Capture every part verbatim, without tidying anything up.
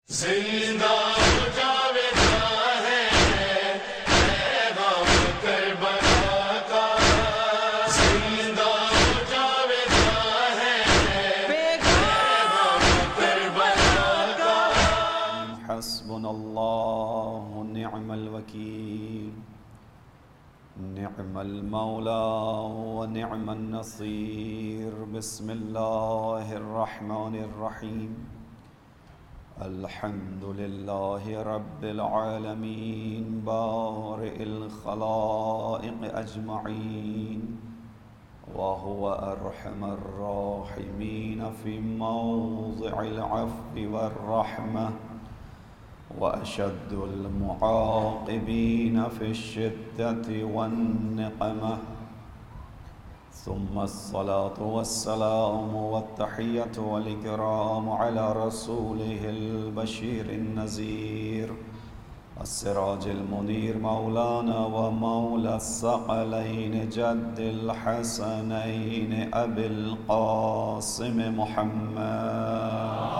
زندہ ہو جاویدہ ہے پیغام کربلا کا، زندہ ہو جاویدہ ہے پیغام کربلا کا۔ حسبنا اللہ نعم الوکیل، نعم المولا ونعم النصیر۔ بسم اللہ الرحمن الرحیم۔ الحمد للہ رب العالمین بارئ الخلائق اجمعین، وهو ارحم الراحمین فی موضع العفو والرحمہ، واشد المعاقبین فی الشدۃ والنقمہ۔ ثم الصلاة والسلام والتحية والإكرام على رسوله البشير النذير السراج المنير، مولانا ومولى الثقلين جد الحسنين أبي القاسم محمد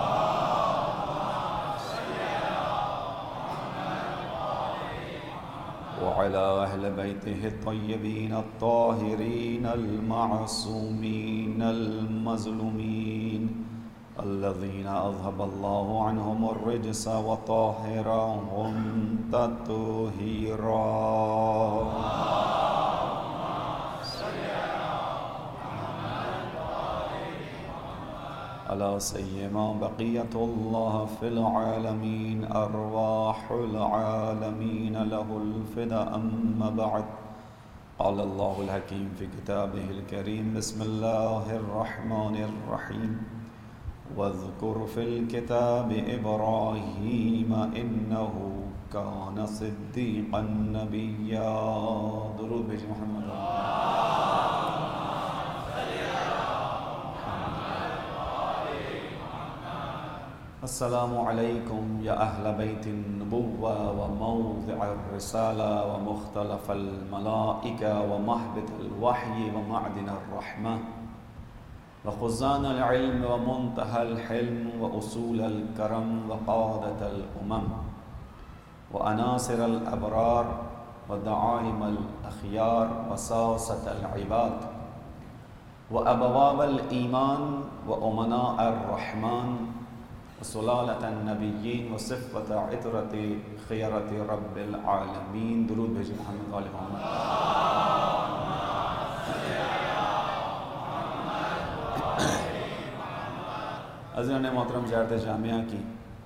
وعلى أهل بيته الطيبين الطاهرين المعصومين المظلومين الذين أذهب الله عنهم الرجس وطهرهم تطهيرا۔ على سيما بقية الله في العالمين، أرواح العالمين له الفدا، أما بعد، قال الله الحكيم في كتابه الكريم، بسم الله الرحمن الرحيم، واذكر في الكتاب إبراهيم إنه كان صديقا نبيا۔ درود بھیجیں محمد۔ السلام علیکم یا اہل بیت النبوہ وموضع الرسالہ ومختلف الملائکہ ومہبط الوحی ومعدن الرحمہ وخزان العلم ومنتہى الحلم واصول الکرم وقادۃ الامم وعناصر الابرار ودعائم الاخیار وساسۃ العباد وابواب الایمان وامناء الرحمن وسلالة النبیین وصفۃ عطرۃ خیرۃ رب العالمین۔ درود بھیجیں محمد وآل محمد۔ عزیزان محترم، زیارت جامعہ کی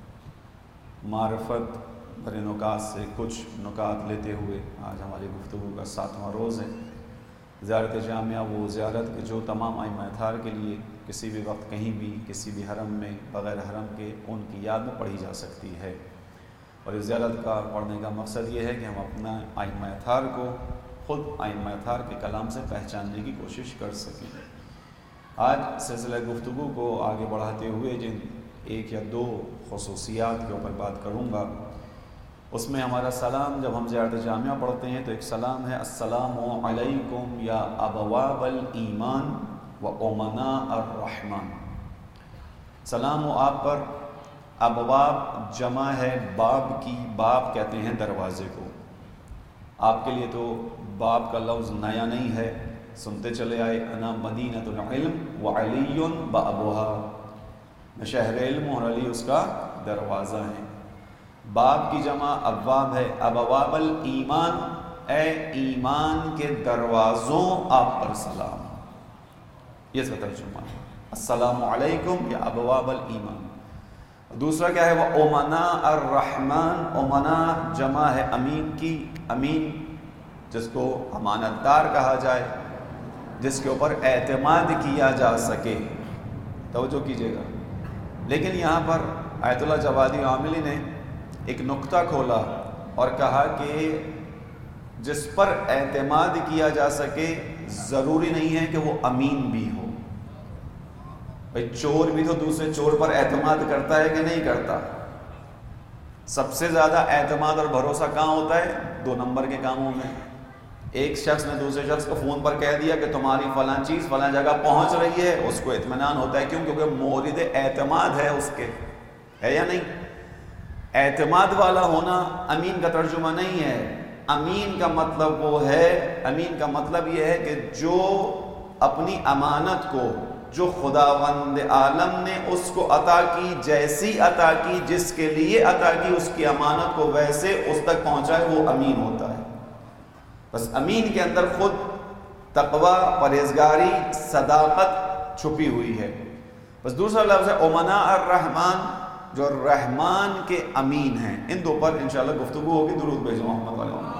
معرفت بھرے نکات سے کچھ نکات لیتے ہوئے آج ہماری گفتگو کا ساتواں روز ہے۔ زیارت جامعہ وہ زیارت کہ جو تمام ائمہ اطہار کے لیے کسی بھی وقت کہیں بھی کسی بھی حرم میں بغیر حرم کے ان کی یاد میں پڑھی جا سکتی ہے، اور اس زیارت کا پڑھنے کا مقصد یہ ہے کہ ہم اپنا ائمہ اطہار کو خود ائمہ اطہار کے کلام سے پہچاننے کی کوشش کر سکیں۔ آج سلسلہ گفتگو کو آگے بڑھاتے ہوئے جن ایک یا دو خصوصیات کے اوپر بات کروں گا، اس میں ہمارا سلام جب ہم زیارت جامعہ پڑھتے ہیں تو ایک سلام ہے، السلام علیکم یا ابواب الایمان و امناء الرحمن۔ سلام ہو آپ پر۔ ابواب جمع ہے باب کی، باب کہتے ہیں دروازے کو۔ آپ کے لیے تو باب کا لفظ نیا نہیں ہے، سنتے چلے آئے، انا مدینۃ العلم وعلی بابها، میں شہر علم ہوں اور علی اس کا دروازہ ہے۔ باب کی جمع ابواب ہے۔ ابواب الایمان، اے ایمان کے دروازوں آپ پر سلام۔ یہ اس کا ترجمہ ہے، السلام علیکم یا ابواب الایمان۔ دوسرا کیا ہے، وہ امناء الرحمن۔ امناء جمع ہے امین کی، امین جس کو امانت دار کہا جائے، جس کے اوپر اعتماد کیا جا سکے۔ توجہ کیجیے گا، لیکن یہاں پر آیت اللہ جوادی عاملی نے ایک نقطہ کھولا اور کہا کہ جس پر اعتماد کیا جا سکے ضروری نہیں ہے کہ وہ امین بھی ہو۔ بھئی چور بھی تو دوسرے چور پر اعتماد کرتا ہے کہ نہیں کرتا؟ سب سے زیادہ اعتماد اور بھروسہ کہاں ہوتا ہے؟ دو نمبر کے کاموں میں۔ ایک شخص نے دوسرے شخص کو فون پر کہہ دیا کہ تمہاری فلاں چیز فلاں جگہ پہنچ رہی ہے، اس کو اطمینان ہوتا ہے، کیوں؟ کیونکہ مورد اعتماد ہے اس کے، ہے یا نہیں؟ اعتماد والا ہونا امین کا ترجمہ نہیں ہے. امین کا مطلب وہ ہے امین کا مطلب یہ ہے کہ جو اپنی امانت کو جو خداوند عالم نے اس کو عطا کی، جیسی عطا کی، جس کے لیے عطا کی، اس کی امانت کو ویسے اس تک پہنچائے، وہ امین ہوتا ہے. بس امین کے اندر خود تقوی، پرہیزگاری، صداقت چھپی ہوئی ہے. بس دوسرا لفظ ہے امناء الرحمن، جو رحمان کے امین ہیں. ان دو پر انشاءاللہ گفتگو ہوگی. درود بھیجو محمد والے محمد.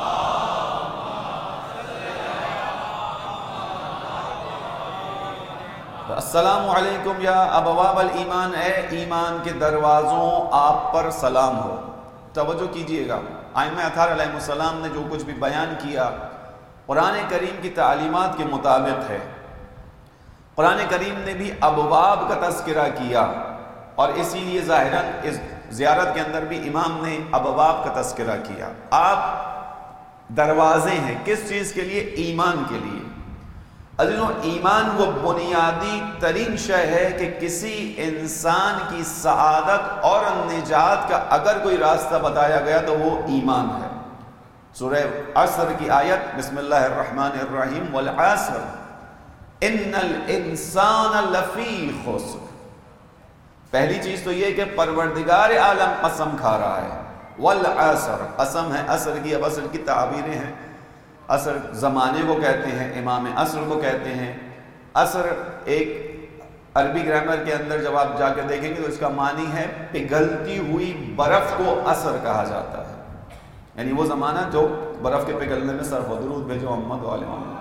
السلام علیکم یا ابواب الایمان، اے ایمان کے دروازوں آپ پر سلام ہو. توجہ کیجئے گا، ائمہ اطہار علیہ السلام نے جو کچھ بھی بیان کیا قرآن کریم کی تعلیمات کے مطابق ہے. قرآن کریم نے بھی ابواب کا تذکرہ کیا، اور اسی لیے ظاہراً اس زیارت کے اندر بھی امام نے ابواب کا تذکرہ کیا. آپ دروازے ہیں کس چیز کے لیے؟ ایمان کے لیے. عزیزوں، ایمان وہ بنیادی ترین شے ہے کہ کسی انسان کی سعادت اور نجات کا اگر کوئی راستہ بتایا گیا تو وہ ایمان ہے. سورہ عصر کی آیت، بسم اللہ الرحمن الرحیم، والعصر ان الانسان لفی خسر. پہلی چیز تو یہ کہ پروردگار عالم قسم کھا رہا ہے. والعصر، قسم ہے عصر کی. اب عصر کی تعبیریں ہیں. عصر زمانے کو کہتے ہیں، امام عصر کو کہتے ہیں. عصر ایک عربی گرامر کے اندر جب آپ جا کے دیکھیں گے تو اس کا معنی ہے پگھلتی ہوئی برف کو عصر کہا جاتا ہے. یعنی وہ زمانہ جو برف کے پگھلنے میں صرف ہو. درود بھیجو محمد والے محمد.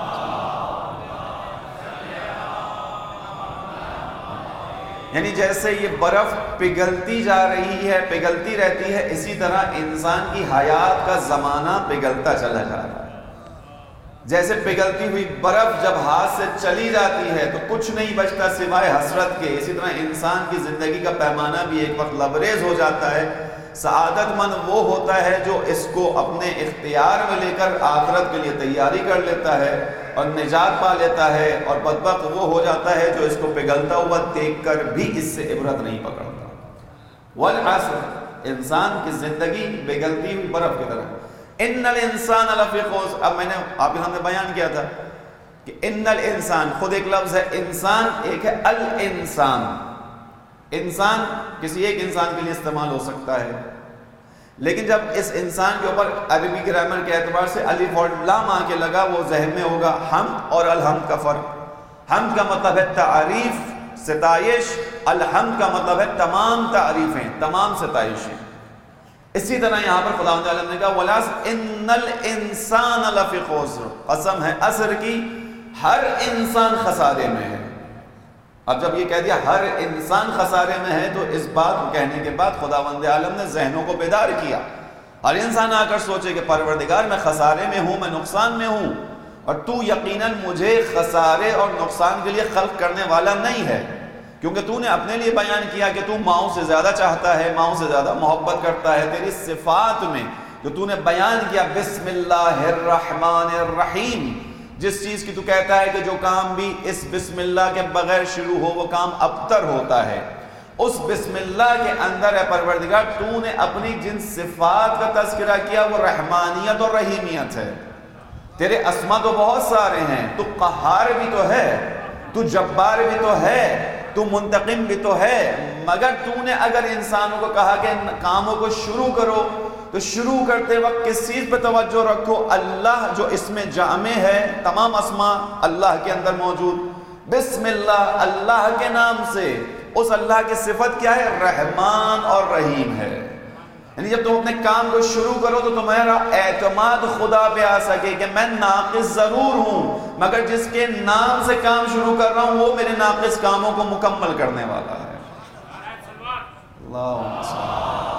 یعنی جیسے یہ برف پگھلتی جا رہی ہے، پگھلتی رہتی ہے، اسی طرح انسان کی حیات کا زمانہ پگھلتا چلا جا رہا ہے. جیسے پگھلتی ہوئی برف جب ہاتھ سے چلی جاتی ہے تو کچھ نہیں بچتا سوائے حسرت کے، اسی طرح انسان کی زندگی کا پیمانہ بھی ایک وقت لبریز ہو جاتا ہے. سعادت مند وہ ہوتا ہے جو اس کو اپنے اختیار میں لے کر آخرت کے لیے تیاری کر لیتا ہے اور نجات پا لیتا ہے، اور بدبخت وہ ہو جاتا ہے جو اس کو پگھلتا ہوا دیکھ کر بھی اس سے عبرت نہیں پکڑتا. والعصر، انسان کی زندگی پگھلتی ہوئی برف کی طرح. ان الانسان لفی خسر. اب میں نے آپ کے سامنے بیان کیا تھا کہ ان الانسان خود ایک لفظ ہے، انسان ایک ہے الانسان. انسان کسی ایک انسان کے لیے استعمال ہو سکتا ہے، لیکن جب اس انسان کے اوپر عربی گرامر کے اعتبار سے الف اور لام آ کے لگا، وہ ذہن میں ہوگا حمد اور الحمد کا فرق. حمد کا مطلب ہے تعریف، ستائش. الحمد کا مطلب ہے تمام تعریفیں، تمام ستائشیں. اسی طرح یہاں پر خداوند عالم نے کہا والعصر ان الانسان لفی خسر. قسم ہے عصر کی، ہر انسان خسارے میں ہے. اب جب یہ کہہ دیا ہر انسان خسارے میں ہے تو اس بات کو کہنے کے بعد خداوند عالم نے ذہنوں کو بیدار کیا. ہر انسان آ کر سوچے کہ پروردگار میں خسارے میں ہوں، میں نقصان میں ہوں، اور تو یقیناً مجھے خسارے اور نقصان کے لیے خلق کرنے والا نہیں ہے، کیونکہ تو نے اپنے لیے بیان کیا کہ تو ماؤں سے زیادہ چاہتا ہے، ماؤں سے زیادہ محبت کرتا ہے. تیری صفات میں جو تو نے بیان کیا، بسم اللہ الرحمن الرحیم، جس چیز کی تو کہتا ہے کہ جو کام بھی اس بسم اللہ کے بغیر شروع ہو وہ کام ابتر ہوتا ہے، اس بسم اللہ کے اندر ہے پروردگار تو نے اپنی جن صفات کا تذکرہ کیا وہ رحمانیت اور رحیمیت ہے. تیرے اسما تو بہت سارے ہیں، تو قہار بھی تو ہے، تو جبار بھی تو ہے، تو منتقم بھی تو ہے، مگر تو نے اگر انسانوں کو کہا کہ ان کاموں کو شروع کرو تو شروع کرتے وقت کس چیز پہ توجہ رکھو؟ اللہ جو اس میں جامع ہے، تمام اسما اللہ کے اندر موجود. بسم اللہ، اللہ کے نام سے. اس اللہ کی صفت کیا ہے؟ رحمان اور رحیم ہے. یعنی جب تم اپنے کام کو شروع کرو تو تمہارا اعتماد خدا پہ آ سکے کہ میں ناقص ضرور ہوں، مگر جس کے نام سے کام شروع کر رہا ہوں وہ میرے ناقص کاموں کو مکمل کرنے والا ہے. اللہم صل.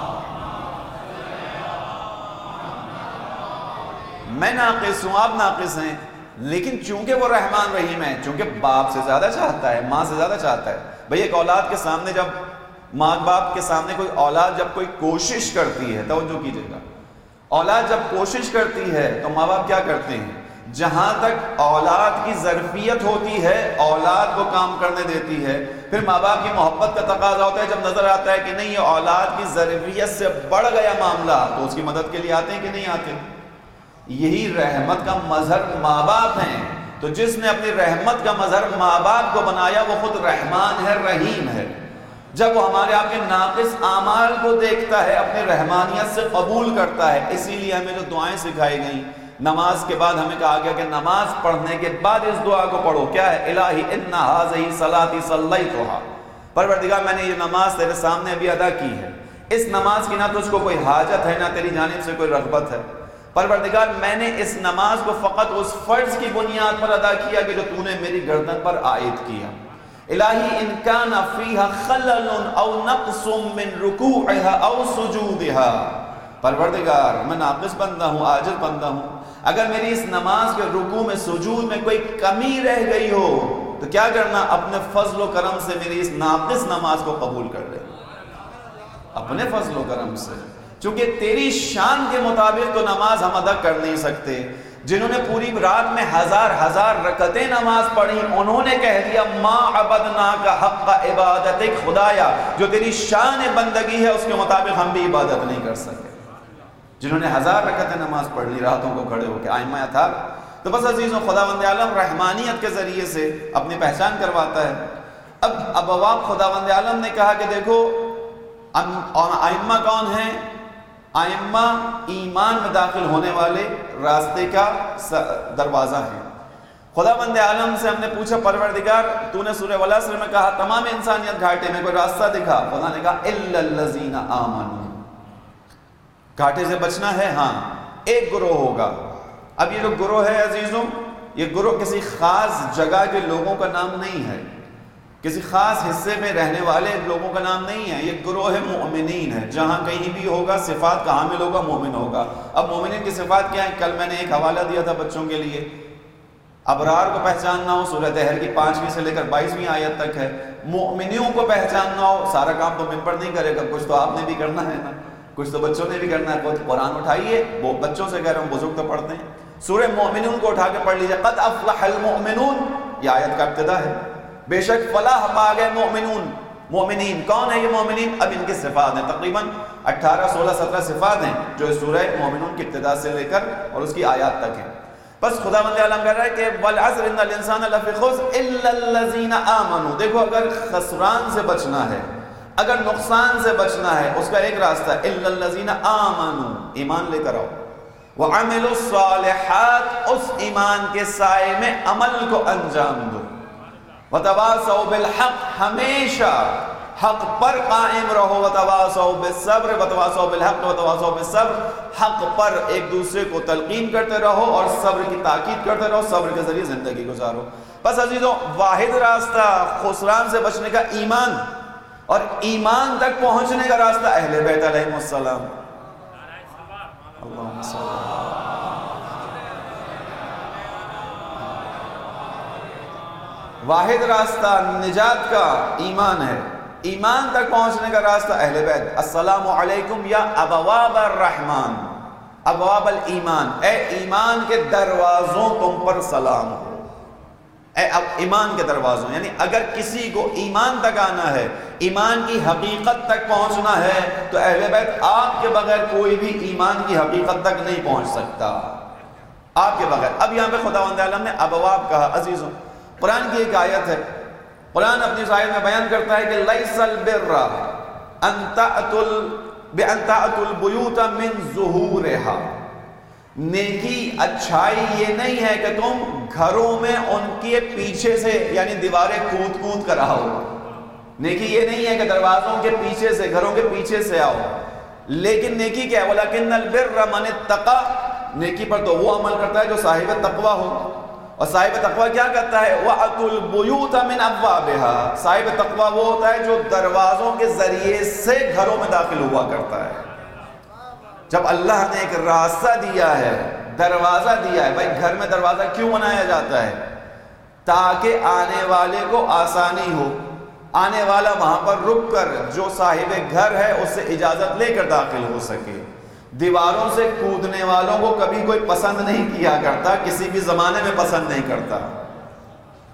میں ناقص ہوں، آپ ناقص ہیں، لیکن چونکہ وہ رحمان رحیم ہے، چونکہ باپ سے زیادہ چاہتا ہے، ماں سے زیادہ چاہتا ہے. بھئی ایک اولاد کے سامنے جب ماں باپ کے سامنے کوئی اولاد جب کوئی کوشش کرتی ہے، توجہ کیجئے گا، اولاد جب کوشش کرتی ہے تو ماں باپ کیا کرتے ہیں؟ جہاں تک اولاد کی ظرفیت ہوتی ہے اولاد کو کام کرنے دیتی ہے، پھر ماں باپ کی محبت کا تقاضا ہوتا ہے جب نظر آتا ہے کہ نہیں یہ اولاد کی ضروریت سے بڑھ گیا معاملہ تو اس کی مدد کے لیے آتے ہیں کہ نہیں آتے. یہی رحمت کا مظہر ماں باپ ہیں. تو جس نے اپنی رحمت کا مظہر ماں باپ کو بنایا وہ خود رحمان ہے، رحیم ہے. جب وہ ہمارے آپ کے ناقص اعمال کو دیکھتا ہے اپنی رحمانیت سے قبول کرتا ہے. اسی لیے ہمیں جو دعائیں سکھائی گئیں نماز کے بعد ہمیں کہا گیا کہ نماز پڑھنے کے بعد اس دعا کو پڑھو. کیا ہے؟ الہی ان ھذہ صلاتی صلیتھا، پروردگار میں نے یہ نماز تیرے سامنے ابھی ادا کی ہے، اس نماز کی نہ تجھ کو کوئی حاجت ہے نہ تیری جانب سے کوئی رغبت ہے. پروردگار میں نے اس نماز کو فقط اس فرض کی بنیاد پر ادا کیا کہ جو تو نے میری گردن پر عائد کیا. الہی ان کان فیہا خلل او نقص من رکوعها او سجودها، پروردگار میں ناقص بندہ ہوں، عاجز بندہ ہوں، اگر میری اس نماز کے رکوع میں سجود میں کوئی کمی رہ گئی ہو تو کیا کرنا؟ اپنے فضل و کرم سے میری اس ناقص نماز کو قبول کر لے. اپنے فضل و کرم سے، چونکہ تیری شان کے مطابق تو نماز ہم ادا کر نہیں سکتے. جنہوں نے پوری رات میں ہزار ہزار رکعتیں نماز پڑھی انہوں نے کہہ دیا ما عبدناک حق عبادتک، خدایا جو تیری شان بندگی ہے اس کے مطابق ہم بھی عبادت نہیں کر سکے. جنہوں نے ہزار رکعتیں نماز پڑھ لی راتوں کو کھڑے ہو کے ائمہ اطہار. تو بس عزیزوں، خداوند عالم رحمانیت کے ذریعے سے اپنی پہچان کرواتا ہے. اب ابواب خداوند عالم نے کہا کہ دیکھو ائمہ کون ہیں؟ ائمہ ایمان میں داخل ہونے والے راستے کا دروازہ ہیں. خداوند عالم سے ہم نے پوچھا پروردگار تو نے سورہ والعصر میں کہا تمام انسانیت گھاٹے میں، کوئی راستہ دکھا. خدا نے کہا الا الذین آمنوا، گھاٹے سے بچنا ہے. ہاں ایک گروہ ہوگا. اب یہ جو گروہ ہے عزیزوں، یہ گروہ کسی خاص جگہ کے لوگوں کا نام نہیں ہے، کسی خاص حصے میں رہنے والے لوگوں کا نام نہیں ہے. یہ گروہ مومنین ہے. جہاں کہیں بھی ہوگا صفات کا حامل ہوگا، مومن ہوگا. اب مومنین کی صفات کیا ہیں؟ کل میں نے ایک حوالہ دیا تھا بچوں کے لیے. ابرار کو پہچاننا ہو سورہ دہر کی پانچویں سے لے کر بائیسویں آیت تک ہے. مومنیوں کو پہچاننا ہو، سارا کام تو ممبر نہیں کرے گا، کچھ تو آپ نے بھی کرنا ہے نا، کچھ تو بچوں نے بھی کرنا ہے. خود قرآن اٹھائیے، وہ بچوں سے کہہ رہا ہوں، بزرگ تو پڑھتے ہیں. سورہ مومنون کو اٹھا کے پڑھ لیجیے. قد افلح المؤمنون، یہ آیت کا ابتدا ہے. بے شک فلاح پا گئے مومنون. مومنین کون ہے یہ مومنین؟ اب ان کی صفات ہیں، تقریباً اٹھارہ سولہ سترہ صفات ہیں جو اس سورہ مومنون کی ابتدا سے لے کر اور اس کی آیات تک ہیں. بس خداوند عالم کہہ رہا ہے کہ والعصر ان الانسان لفی خسر الا الذین آمنوا. دیکھو اگر خسران سے بچنا ہے، اگر نقصان سے بچنا ہے، اس کا ایک راستہ ہے الا الذین آمنوا، ایمان لے کر آؤ. وعملوا الصالحات، اس ایمان کے سائے میں عمل کو انجام دو. وتواصوا بالحق، ہمیشہ حق پر قائم رہو. وتواصوا بالصبر، وتواصوا بالحق وتواصوا بالصبر، حق پر ایک دوسرے کو تلقین کرتے رہو اور صبر کی تاکید کرتے رہو، صبر کے ذریعے زندگی گزارو. بس عزیزوں، واحد راستہ خسران سے بچنے کا ایمان، اور ایمان تک پہنچنے کا راستہ اہل بیت علیہم السلام. اللہم صل واحد راستہ نجات کا ایمان ہے. ایمان تک پہنچنے کا راستہ اہل بیت. السلام علیکم یا ابواب الرحمن، ابواب الایمان، اے ایمان کے دروازوں تم پر سلام ہو. اے اب ایمان کے دروازوں، یعنی اگر کسی کو ایمان تک آنا ہے، ایمان کی حقیقت تک پہنچنا ہے تو اہل بیت آپ کے بغیر کوئی بھی ایمان کی حقیقت تک نہیں پہنچ سکتا، آپ کے بغیر. اب یہاں پہ خداوند عالم نے ابواب کہا. عزیزوں، قرآن کی ایک آیت ہے، قرآن اپنی اس آیت میں بیان کرتا ہے کہ لیس البر ان تأتوا بان تأتوا البیوت من ظہورها، نیکی اچھائی یہ نہیں ہے کہ تم گھروں میں ان کے پیچھے سے یعنی دیواریں کود کود کر آؤ. نیکی یہ نہیں ہے کہ دروازوں کے پیچھے سے، گھروں کے پیچھے سے آؤ. لیکن نیکی کیا ہے؟ وَلَكِنَّ الْبِرَّ مَنِ اتَّقَى، نیکی پر تو وہ عمل کرتا ہے جو صاحب تقویٰ ہو. اور صاحب تقویٰ کیا کرتا ہے؟ وَأَتُوا الْبُيُوتَ مِنْ أَبْوَابِهَا، صاحب تقویٰ وہ ہوتا ہے جو دروازوں کے ذریعے سے گھروں میں داخل ہوا کرتا ہے. جب اللہ نے ایک راستہ دیا ہے، دروازہ دیا ہے، بھائی گھر میں دروازہ کیوں بنایا جاتا ہے؟ تاکہ آنے والے کو آسانی ہو، آنے والا وہاں پر رک کر جو صاحب گھر ہے اس سے اجازت لے کر داخل ہو سکے. دیواروں سے کودنے والوں کو کبھی کوئی پسند نہیں کیا کرتا، کسی بھی زمانے میں پسند نہیں کرتا.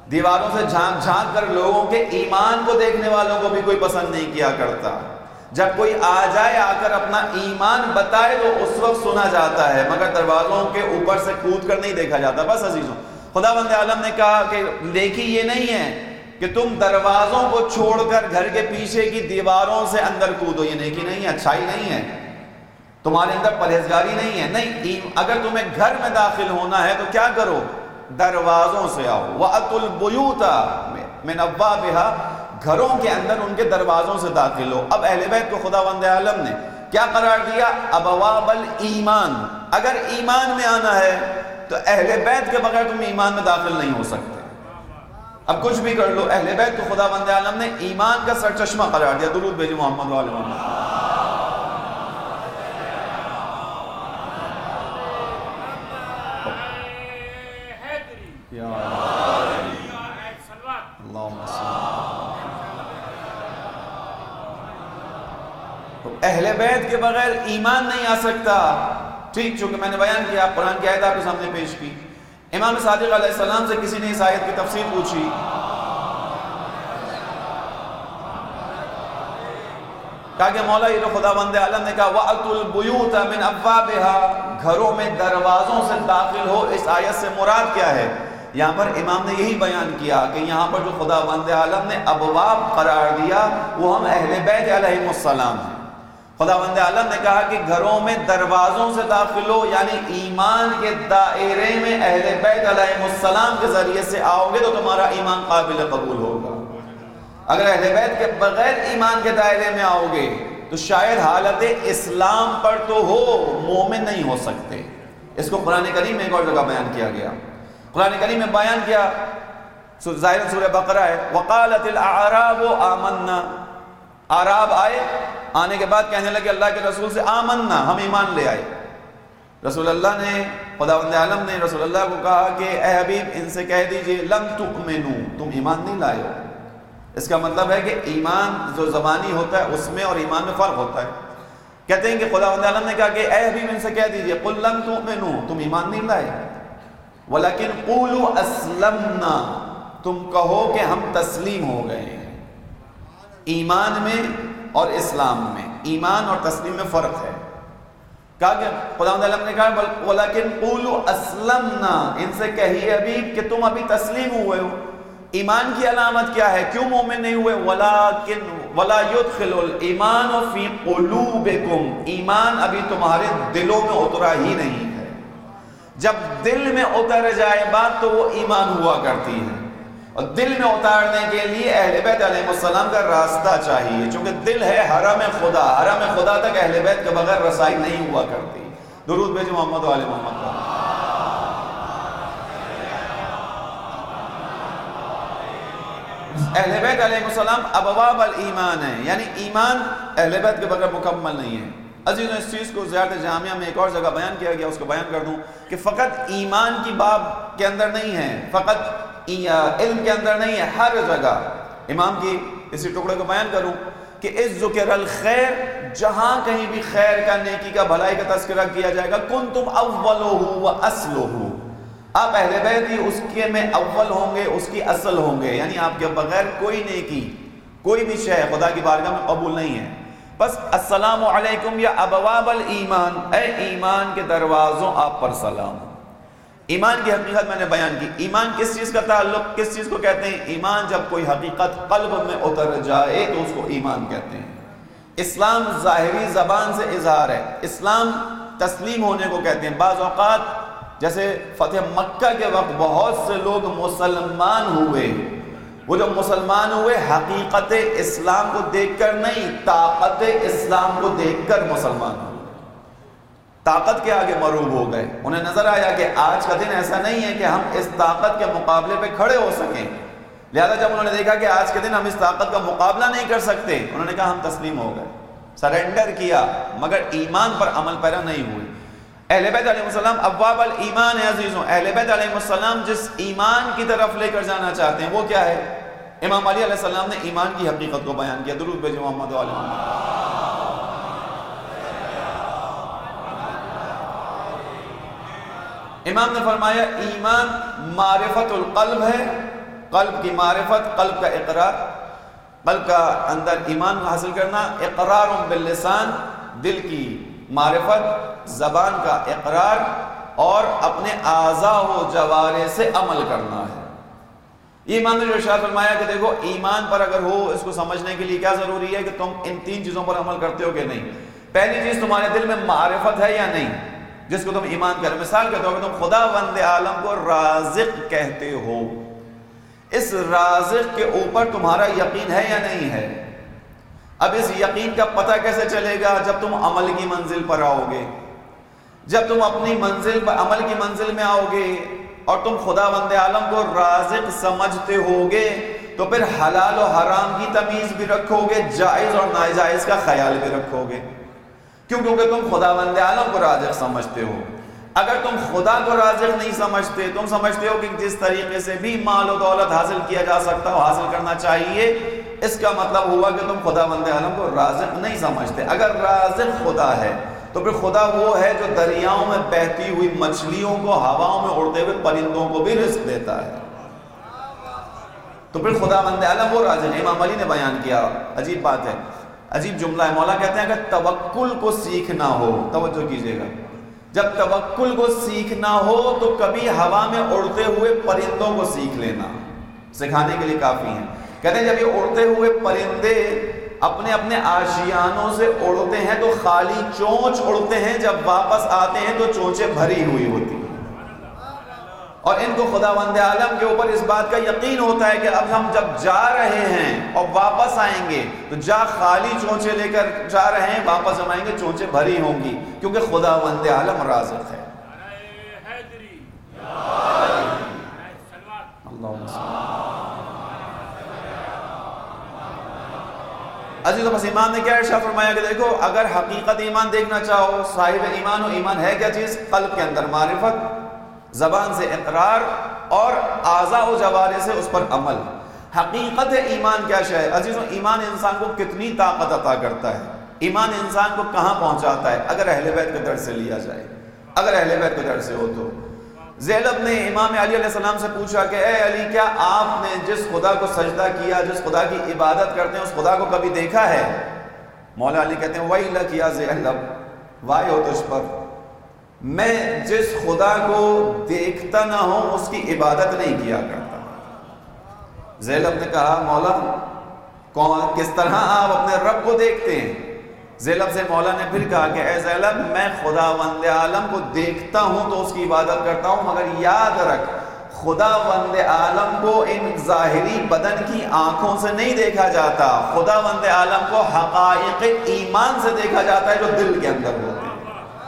دیواروں سے جھانک جھانک کر لوگوں کے ایمان کو دیکھنے والوں کو بھی کوئی پسند نہیں کیا کرتا. جب کوئی آ جائے آ کر اپنا ایمان بتائے تو اس وقت سنا جاتا ہے، مگر دروازوں کے اوپر سے کود کر نہیں دیکھا جاتا. بس عزیزوں، خداوند عالم نے کہا کہ نیکی یہ نہیں ہے کہ تم دروازوں کو چھوڑ کر گھر کے پیچھے کی دیواروں سے اندر کودو. یہ نیکی نہیں ہے، اچھائی نہیں ہے، تمہارے اندر پرہیزگاری نہیں ہے. نہیں، اگر تمہیں گھر میں داخل ہونا ہے تو کیا کرو؟ دروازوں سے آؤ. وَأْتُوا الْبُيُوتَ مِنْ أَبْوَابِهَا، گھروں کے اندر ان کے دروازوں سے داخل ہو. اب اہل بیت کو خداوند عالم نے کیا قرار دیا؟ ابواب الایمان. اگر ایمان میں آنا ہے تو اہل بیت کے بغیر تم ایمان میں داخل نہیں ہو سکتے. اب کچھ بھی کر لو، اہل بیت کو خداوند عالم نے ایمان کا سرچشمہ قرار دیا. درود بھیجو محمد و آل محمد. اہل بیت کے بغیر ایمان نہیں آ سکتا. ٹھیک، چونکہ میں نے بیان کیا، قرآن کی آیت آپ کے سامنے پیش کی. امام صادق علیہ السلام سے کسی نے اس آیت کی تفسیر پوچھی، کہا کہ مولا یہ تو خداوند عالم نے کہا وَأْتُوا الْبُيُوتَ مِنْ أَبْوَابِهَا، گھروں میں دروازوں سے داخل ہو، اس آیت سے مراد کیا ہے؟ یہاں پر امام نے یہی بیان کیا کہ یہاں پر جو خداوند عالم نے ابواب قرار دیا وہ ہم اہل بیت علیہ السلام ہیں. خداوند عالم نے کہا کہ گھروں میں دروازوں سے داخل ہو، یعنی ایمان کے دائرے میں اہل بیت علیہ السلام کے ذریعے سے آؤ گے تو تمہارا ایمان قابل قبول ہوگا. اگر اہل بیت کے بغیر ایمان کے دائرے میں آؤ گے تو شاید حالت اسلام پر تو ہو، مومن نہیں ہو سکتے. اس کو قرآن کریم میں ایک اور جگہ بیان کیا گیا. قرآن کریم میں بیان کیا، ظاہر سورہ بقرہ ہے، وقالت الاعراب آمنا. اعراب آئے، آنے کے بعد کہنے لگے اللہ کے رسول سے آمنا، ہم ایمان لے آئے. رسول اللہ نے، خداوند عالم نے رسول اللہ کو کہا کہ اے حبیب ان سے کہہ دیجئے لم تؤمنوا، تم ایمان نہیں لائے ہو. اس کا مطلب ہے کہ ایمان جو زبانی ہوتا ہے اس میں اور ایمان میں فرق ہوتا ہے. کہتے ہیں کہ خداوند عالم نے کہا کہ اے حبیب ان سے کہہ دیجئے قل لم تؤمنوا، تم ایمان نہیں لائے، ولیکن قولوا اسلمنا، تم کہو کہ ہم تسلیم ہو گئے ہیں. ایمان میں اور اسلام میں، ایمان اور تسلیم میں فرق ہے. کہا کہ خداوند عالم نے کہا ولیکن قولوا اسلمنا، ان سے کہیے ابھی کہ تم ابھی تسلیم ہوئے ہو. ایمان کی علامت کیا ہے؟ کیوں مومن نہیں ہوئے؟ ولیکن ولا يدخل الایمان فی قلوبکم، ایمان ابھی تمہارے دلوں میں اترا ہی نہیں ہے. جب دل میں اتر جائے بات تو وہ ایمان ہوا کرتی ہے. اور دل میں اتارنے کے لیے اہل بیت علیہ السلام کا راستہ چاہیے، چونکہ دل ہے حرم خدا، حرم خدا تک اہل بیت کے بغیر رسائی نہیں ہوا کرتی. درود بھیجو محمد و آل محمد. اہل بیت علیہ السلام ابواب الایمان ہے، یعنی ایمان اہل بیت کے بغیر مکمل نہیں ہے. عزیزوں، اس چیز کو زیارت جامعہ میں ایک اور جگہ بیان کیا گیا، اس کو بیان کر دوں کہ فقط ایمان کی باب کے اندر نہیں ہے، فقط علم کے اندر نہیں ہے، ہر جگہ. امام کی اسی ٹکڑے کو بیان کروں کہ اس ذکر الخیر، جہاں کہیں بھی خیر کا، نیکی کا، بھلائی کا تذکرہ کیا جائے گا، کنتم اولہ و اصلہ، آپ اہل بیت ہی اس کے میں اول ہوں گے، اس کی اصل ہوں گے. یعنی آپ کے بغیر کوئی نیکی، کوئی بھی شے خدا کی بارگاہ میں قبول نہیں ہے. بس السلام علیکم یا ابواب الایمان، اے ایمان کے دروازوں آپ پر سلام. ایمان کی حقیقت میں نے بیان کی. ایمان کس چیز کا تعلق، کس چیز کو کہتے ہیں؟ ایمان جب کوئی حقیقت قلب میں اتر جائے تو اس کو ایمان کہتے ہیں. اسلام ظاہری زبان سے اظہار ہے، اسلام تسلیم ہونے کو کہتے ہیں. بعض اوقات جیسے فتح مکہ کے وقت بہت سے لوگ مسلمان ہوئے، وہ جو مسلمان ہوئے حقیقت اسلام کو دیکھ کر نہیں، طاقت اسلام کو دیکھ کر مسلمان ہوئے. طاقت کے آگے مغلوب ہو گئے. انہیں نظر آیا کہ آج کا دن ایسا نہیں ہے کہ ہم اس طاقت کے مقابلے پہ کھڑے ہو سکیں. لہذا جب انہوں نے دیکھا کہ آج کے دن ہم اس طاقت کا مقابلہ نہیں کر سکتے، انہوں نے کہا ہم تسلیم ہو گئے، سرنڈر کیا، مگر ایمان پر عمل پیرا نہیں ہوئے. اہل بیت علیہ السلام ابواب الایمان ہے. عزیزوں، اہل بیت علیہ السلام جس ایمان کی طرف لے کر جانا چاہتے ہیں وہ کیا ہے؟ امام علی علیہ السلام نے ایمان کی حقیقت کو بیان کیا. درود بھیجو محمد و آل محمد. امام نے فرمایا ایمان معرفت القلب ہے، قلب کی معرفت، قلب کا اقرار، قلب کا اندر ایمان حاصل کرنا، اقرار باللسان، دل کی معرفت، زبان کا اقرار، اور اپنے اعضاء و جوارح سے عمل کرنا ہے۔ ایمان نے جو ارشاد فرمایا کہ دیکھو ایمان پر اگر ہو، اس کو سمجھنے کے لیے کیا ضروری ہے کہ تم ان تین چیزوں پر عمل کرتے ہو کہ نہیں۔ پہلی چیز تمہارے دل میں معرفت ہے یا نہیں، جس کو تم ایمان کر، مثال کے طور پر تم خدا وند عالم کو رازق کہتے ہو، اس رازق کے اوپر تمہارا یقین ہے یا نہیں ہے؟ اب اس یقین کا پتہ کیسے چلے گا؟ جب تم عمل کی منزل پر آؤ گے، جب تم اپنی منزل پر، عمل کی منزل میں آؤ گے اور تم خدا وند عالم کو رازق سمجھتے ہوگے، تو پھر حلال و حرام کی تمیز بھی رکھو گے، جائز اور ناجائز کا خیال بھی رکھو گے، کیوں؟ کیونکہ تم خدا وند عالم کو رازق سمجھتے ہو۔ اگر تم خدا کو رازق نہیں سمجھتے، تم سمجھتے ہو کہ جس طریقے سے بھی مال و دولت حاصل کیا جا سکتا ہو حاصل کرنا چاہیے، اس کا مطلب ہوا کہ تم خدا وند عالم کو رازق نہیں سمجھتے۔ اگر رازق خدا ہے تو پھر خدا وہ ہے جو دریاؤں میں بہتی ہوئی مچھلیوں کو، ہواؤں میں اڑتے ہوئے پرندوں کو بھی رزق دیتا ہے، تو پھر خدا وند عالم وہ رازق ہے۔ امام علی نے بیان کیا، عجیب بات ہے، عجیب جملہ ہے، مولا کہتے ہیں کہ توکل کو سیکھنا ہو، توجہ کیجئے گا، جب توکل کو سیکھنا ہو تو کبھی ہوا میں اڑتے ہوئے پرندوں کو سیکھ لینا، سکھانے کے لیے کافی ہیں۔ کہتے ہیں جب یہ اڑتے ہوئے پرندے اپنے اپنے آشیانوں سے اڑتے ہیں تو خالی چونچ اڑتے ہیں، جب واپس آتے ہیں تو چونچیں بھری ہوئی ہوتی ہیں، اور ان کو خداوند عالم کے اوپر اس بات کا یقین ہوتا ہے کہ اب ہم جب جا رہے ہیں اور واپس آئیں گے تو جا خالی چونچے لے کر جا رہے ہیں، واپس ہم آئیں گے چونچیں بھری ہوں گی، کیونکہ خداوند عالم رازق ہے۔ عزیز و بس ایمان نے کیا ارشاد فرمایا کہ دیکھو اگر حقیقت ایمان دیکھنا چاہو، صاحب ایمان ہو، ایمان ہے کیا چیز؟ قلب کے اندر معرفت، زبان سے اقرار، اور اعضاء و جوارح سے اس پر عمل۔ حقیقت ایمان کیا شے ہے؟ عزیزو، ایمان انسان کو کتنی طاقت عطا کرتا ہے، ایمان انسان کو کہاں پہنچاتا ہے؟ اگر اہل بیت کے در سے لیا جائے، اگر اہل بیت کے در سے ہو تو۔ زینب نے امام علی علیہ السلام سے پوچھا کہ اے علی، کیا آپ نے جس خدا کو سجدہ کیا، جس خدا کی عبادت کرتے ہیں، اس خدا کو کبھی دیکھا ہے؟ مولا علی کہتے ہیں وَيْلَكَ يَا زینب، وائے ہو تجھ پر، میں جس خدا کو دیکھتا نہ ہوں اس کی عبادت نہیں کیا کرتا۔ زینب نے کہا مولا کون، کس طرح آپ اپنے رب کو دیکھتے ہیں؟ زینب سے مولا نے پھر کہا کہ اے زینب، میں خداوند عالم کو دیکھتا ہوں تو اس کی عبادت کرتا ہوں، مگر یاد رکھ خداوند عالم کو ان ظاہری بدن کی آنکھوں سے نہیں دیکھا جاتا، خداوند عالم کو حقائق ایمان سے دیکھا جاتا ہے جو دل کے اندر ہوتے ہیں،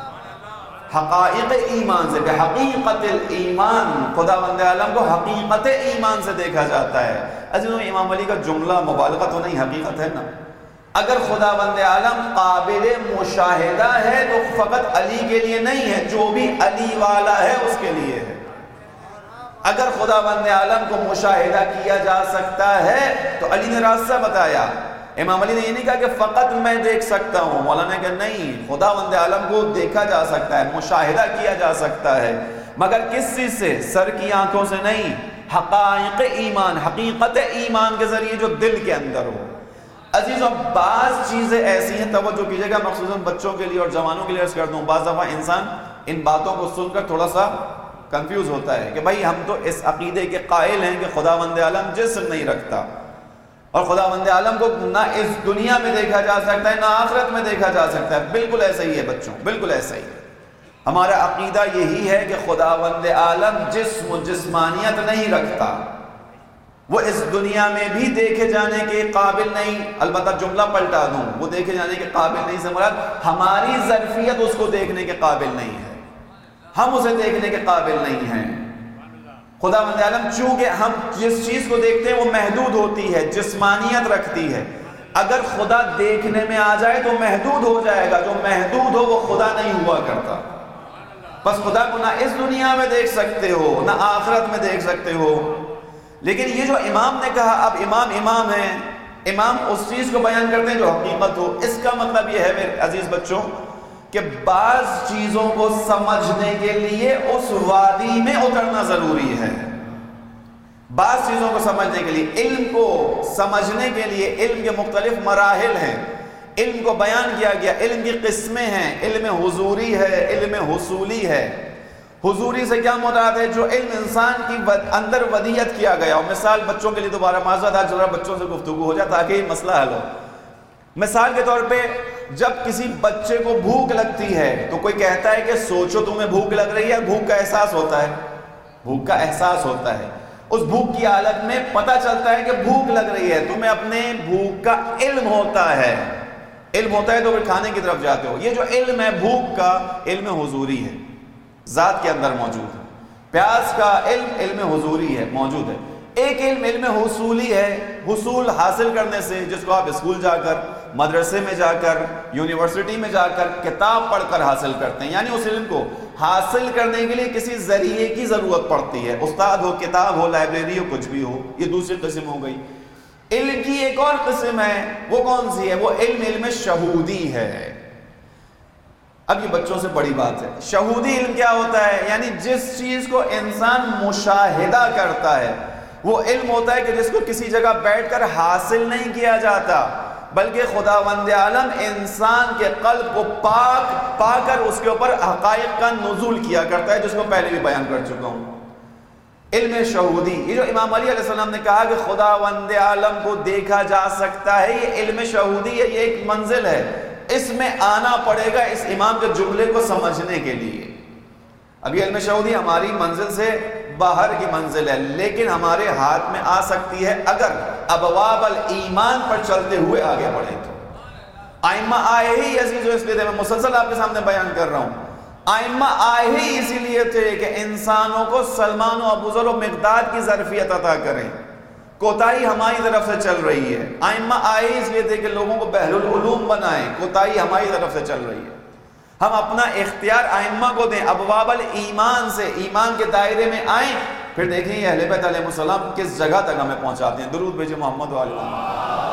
حقائق ایمان سے، بحقیقت الایمان، خداوند عالم کو حقیقت ایمان سے دیکھا جاتا ہے۔ عزیزوں، امام علی کا جملہ مبالغہ تو نہیں، حقیقت ہے نا۔ اگر خداوند عالم قابل مشاہدہ ہے تو فقط علی کے لیے نہیں ہے، جو بھی علی والا ہے اس کے لیے ہے۔ اگر خداوند عالم کو مشاہدہ کیا جا سکتا ہے تو علی نے راستہ بتایا۔ امام علی نے یہ نہیں کہا کہ فقط میں دیکھ سکتا ہوں، مولانا نے کہا نہیں، خداوند عالم کو دیکھا جا سکتا ہے، مشاہدہ کیا جا سکتا ہے، مگر کس چیز سے؟ سر کی آنکھوں سے نہیں، حقائق ایمان، حقیقت ایمان کے ذریعے جو دل کے اندر ہو۔ عزیزوں، بعض چیزیں ایسی ہیں، توجہ کیجئے گا، مخصوصاً بچوں کے لیے اور جوانوں کے لیے عرض کر دوں، بعض دفعہ انسان ان باتوں کو سن کر تھوڑا سا کنفیوز ہوتا ہے کہ بھائی ہم تو اس عقیدے کے قائل ہیں کہ خداوند عالم جسم نہیں رکھتا، اور خداوند عالم کو نہ اس دنیا میں دیکھا جا سکتا ہے نہ آخرت میں دیکھا جا سکتا ہے۔ بالکل ایسا ہی ہے بچوں، بالکل ایسا ہی ہے۔ ہمارا عقیدہ یہی ہے کہ خداوند عالم جسم و جسمانیت نہیں رکھتا، وہ اس دنیا میں بھی دیکھے جانے کے قابل نہیں، البتہ جملہ پلٹا دوں، وہ دیکھے جانے کے قابل نہیں سے مراد ہماری ظرفیت اس کو دیکھنے کے قابل نہیں ہے، ہم اسے دیکھنے کے قابل نہیں ہیں۔ خداوند عالم چونکہ ہم جس چیز کو دیکھتے ہیں وہ محدود ہوتی ہے، جسمانیت رکھتی ہے، اگر خدا دیکھنے میں آ جائے تو محدود ہو جائے گا، جو محدود ہو وہ خدا نہیں ہوا کرتا۔ بس خدا کو نہ اس دنیا میں دیکھ سکتے ہو نہ آخرت میں دیکھ سکتے ہو۔ لیکن یہ جو امام نے کہا، اب امام امام ہیں، امام اس چیز کو بیان کرتے ہیں جو حقیقت ہو۔ اس کا مطلب یہ ہے میرے عزیز بچوں کہ بعض چیزوں کو سمجھنے کے لیے اس وادی میں اترنا ضروری ہے۔ بعض چیزوں کو سمجھنے کے لیے، علم کو سمجھنے کے لیے علم کے مختلف مراحل ہیں، علم کو بیان کیا گیا، علم کی قسمیں ہیں، علم حضوری ہے، علم حصولی ہے۔ حضوری سے کیا مراد ہے؟ جو علم انسان کی اندر ودیت کیا گیا ہو۔ مثال بچوں کے لیے دوبارہ معذرت آج ذرا بچوں سے گفتگو ہو جائے تاکہ یہ مسئلہ حل ہو۔ مثال کے طور پہ جب کسی بچے کو بھوک لگتی ہے تو کوئی کہتا ہے کہ سوچو تمہیں بھوک لگ رہی ہے، بھوک کا احساس ہوتا ہے، بھوک کا احساس ہوتا ہے، اس بھوک کی حالت میں پتہ چلتا ہے کہ بھوک لگ رہی ہے، تمہیں اپنے بھوک کا علم ہوتا ہے، علم ہوتا ہے تو پھر کھانے کی طرف جاتے ہو۔ یہ جو علم ہے بھوک کا، علم حضوری ہے، ذات کے اندر موجود ہے۔ پیاس کا علم علم حضوری ہے، موجود ہے۔ ایک علم علم حصولی ہے، حصول حاصل کرنے سے، جس کو آپ اسکول جا کر، مدرسے میں جا کر، یونیورسٹی میں جا کر کتاب پڑھ کر حاصل کرتے ہیں، یعنی اس علم کو حاصل کرنے کے لیے کسی ذریعے کی ضرورت پڑتی ہے، استاد ہو، کتاب ہو، لائبریری ہو، کچھ بھی ہو۔ یہ دوسری قسم ہو گئی۔ علم کی ایک اور قسم ہے، وہ کون سی ہے؟ وہ علم علم شہودی ہے۔ اب یہ بچوں سے بڑی بات ہے۔ شہودی علم کیا ہوتا ہے؟ یعنی جس چیز کو انسان مشاہدہ کرتا ہے، وہ علم ہوتا ہے کہ جس کو کسی جگہ بیٹھ کر حاصل نہیں کیا جاتا، بلکہ خداوند عالم انسان کے قلب کو پاک پا کر اس کے اوپر حقائق کا نزول کیا کرتا ہے، جس کو پہلے بھی بیان کر چکا ہوں۔ علم شہودی، یہ جو امام علی علیہ السلام نے کہا کہ خداوند عالم کو دیکھا جا سکتا ہے، یہ علم شہودی ہے، یہ ایک منزل ہے، اس میں آنا پڑے گا اس امام کے جملے کو سمجھنے کے لیے۔ اب یہ علم شہودی ہماری منزل سے باہر کی منزل ہے، لیکن ہمارے ہاتھ میں آ سکتی ہے اگر ابواب الایمان پر چلتے ہوئے آگے بڑھے تو۔ آئمہ آئے ہی عزیزو، اس لیے میں مسلسل آپ کے سامنے بیان کر رہا ہوں، آئمہ آئے ہی اسی لیے تھے کہ انسانوں کو سلمان و ابوذر و مقداد کی ظرفیت عطا کریں۔ کوتاہی ہماری طرف سے چل رہی ہے۔ آئمہ آئے ہی اس لیے تھے کہ لوگوں کو بحر العلوم بنائیں، کوتاہی ہماری طرف سے چل رہی ہے۔ ہم اپنا اختیار آئمہ کو دیں، ابواب الایمان سے ایمان کے دائرے میں آئیں، پھر دیکھیں یہ اہل بیت علیہ السلام کس جگہ تک ہمیں پہنچاتے ہیں۔ درود بھیجے محمد و آل محمد۔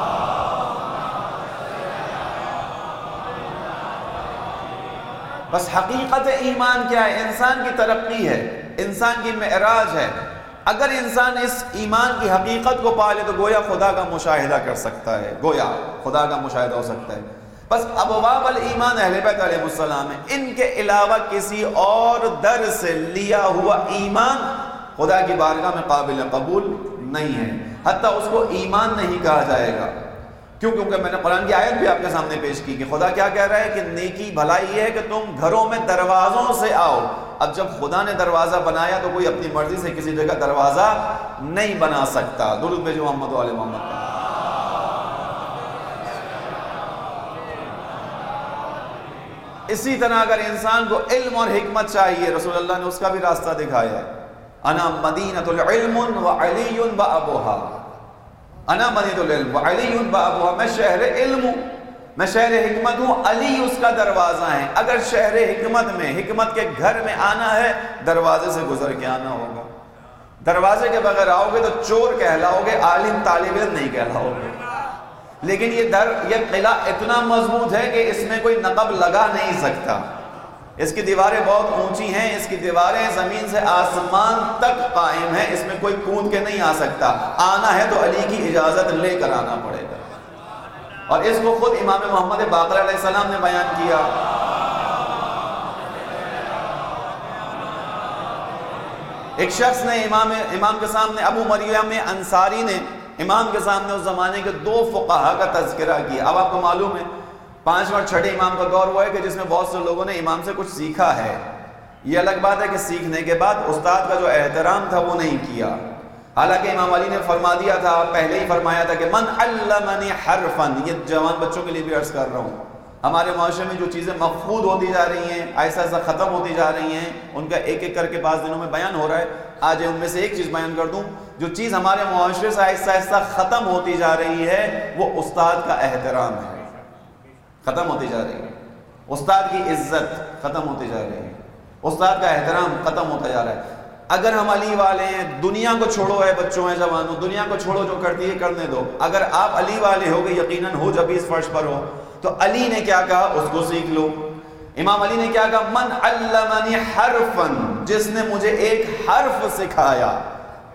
بس حقیقت ایمان کیا ہے؟ انسان کی ترقی ہے، انسان کی معراج ہے۔ اگر انسان اس ایمان کی حقیقت کو پا لے تو گویا خدا کا مشاہدہ کر سکتا ہے، گویا خدا کا مشاہدہ ہو سکتا ہے۔ بس ابواب الایمان اہل بیت علیہ السلام ہے، ان کے علاوہ کسی اور در سے لیا ہوا ایمان خدا کی بارگاہ میں قابل قبول نہیں ہے، حتیٰ اس کو ایمان نہیں کہا جائے گا۔ کیوں؟ کیونکہ میں نے قرآن کی آیت بھی آپ کے سامنے پیش کی کہ خدا کیا کہہ رہا ہے کہ نیکی بھلائی یہ ہے کہ تم گھروں میں دروازوں سے آؤ۔ اب جب خدا نے دروازہ بنایا تو کوئی اپنی مرضی سے کسی جگہ دروازہ نہیں بنا سکتا۔ درود بھیجو محمد و آل محمد۔ اسی طرح اگر انسان کو علم اور حکمت چاہیے، رسول اللہ نے اس کا بھی راستہ دکھایا ہے۔ انا مدینۃ العلم وعلی بابوہا، انا مدینۃ العلم وعلی بابوہا، میں شہر علم ہوں، میں شہر حکمت ہوں، علی اس کا دروازہ ہے۔ اگر شہر حکمت میں، حکمت کے گھر میں آنا ہے، دروازے سے گزر کے آنا ہوگا۔ دروازے کے بغیر آؤ گے تو چور کہلاؤ گے، عالم طالب علم نہیں کہلاؤ گے۔ لیکن یہ در یہ قلعہ اتنا مضبوط ہے کہ اس میں کوئی نقب لگا نہیں سکتا، اس کی دیواریں بہت اونچی ہیں، اس کی دیواریں زمین سے آسمان تک قائم ہیں، اس میں کوئی کود کے نہیں آ سکتا۔ آنا ہے تو علی کی اجازت لے کر آنا پڑے گا، اور اس کو خود امام محمد باقر علیہ السلام نے بیان کیا۔ ایک شخص نے امام امام کے سامنے، ابو مریم انصاری نے امام کے سامنے اس زمانے کے دو فقہا کا تذکرہ کیا۔ اب آپ کو معلوم ہے پانچواں اور چھٹے امام کا دور وہ ہے کہ جس میں بہت سے لوگوں نے امام سے کچھ سیکھا ہے۔ یہ الگ بات ہے کہ سیکھنے کے بعد استاد کا جو احترام تھا وہ نہیں کیا، حالانکہ امام علی نے فرما دیا تھا، پہلے ہی فرمایا تھا کہ من علمنی حرفا۔ یہ جوان بچوں کے لیے بھی عرض کر رہا ہوں، ہمارے معاشرے میں جو چیزیں مفقود ہوتی جا رہی ہیں، ایسا ایسا ختم ہوتی جا رہی ہیں، ان کا ایک ایک کر کے بعض دنوں میں بیان ہو رہا ہے۔ آج ان میں سے ایک چیز بیان کر دوں، جو چیز ہمارے معاشرے سے ایسا ایسا ختم ہوتی جا رہی ہے وہ استاد کا احترام ہے، ختم ہوتی جا رہی ہے۔ استاد کی عزت ختم ہوتی جا رہی ہے، استاد کا احترام ختم ہوتا جا رہا ہے۔ اگر ہم علی والے ہیں، دنیا کو چھوڑو ہے بچوں ہیں جوانوں، دنیا کو چھوڑو، جو کرتی ہے کرنے دو۔ اگر آپ علی والے ہو گے، یقیناً ہو جب اس فرش پر ہو، تو علی نے کیا کہا اس کو سیکھ لو۔ امام علی نے کیا کہا؟ من علمنی حرفا، جس نے مجھے ایک حرف سکھایا۔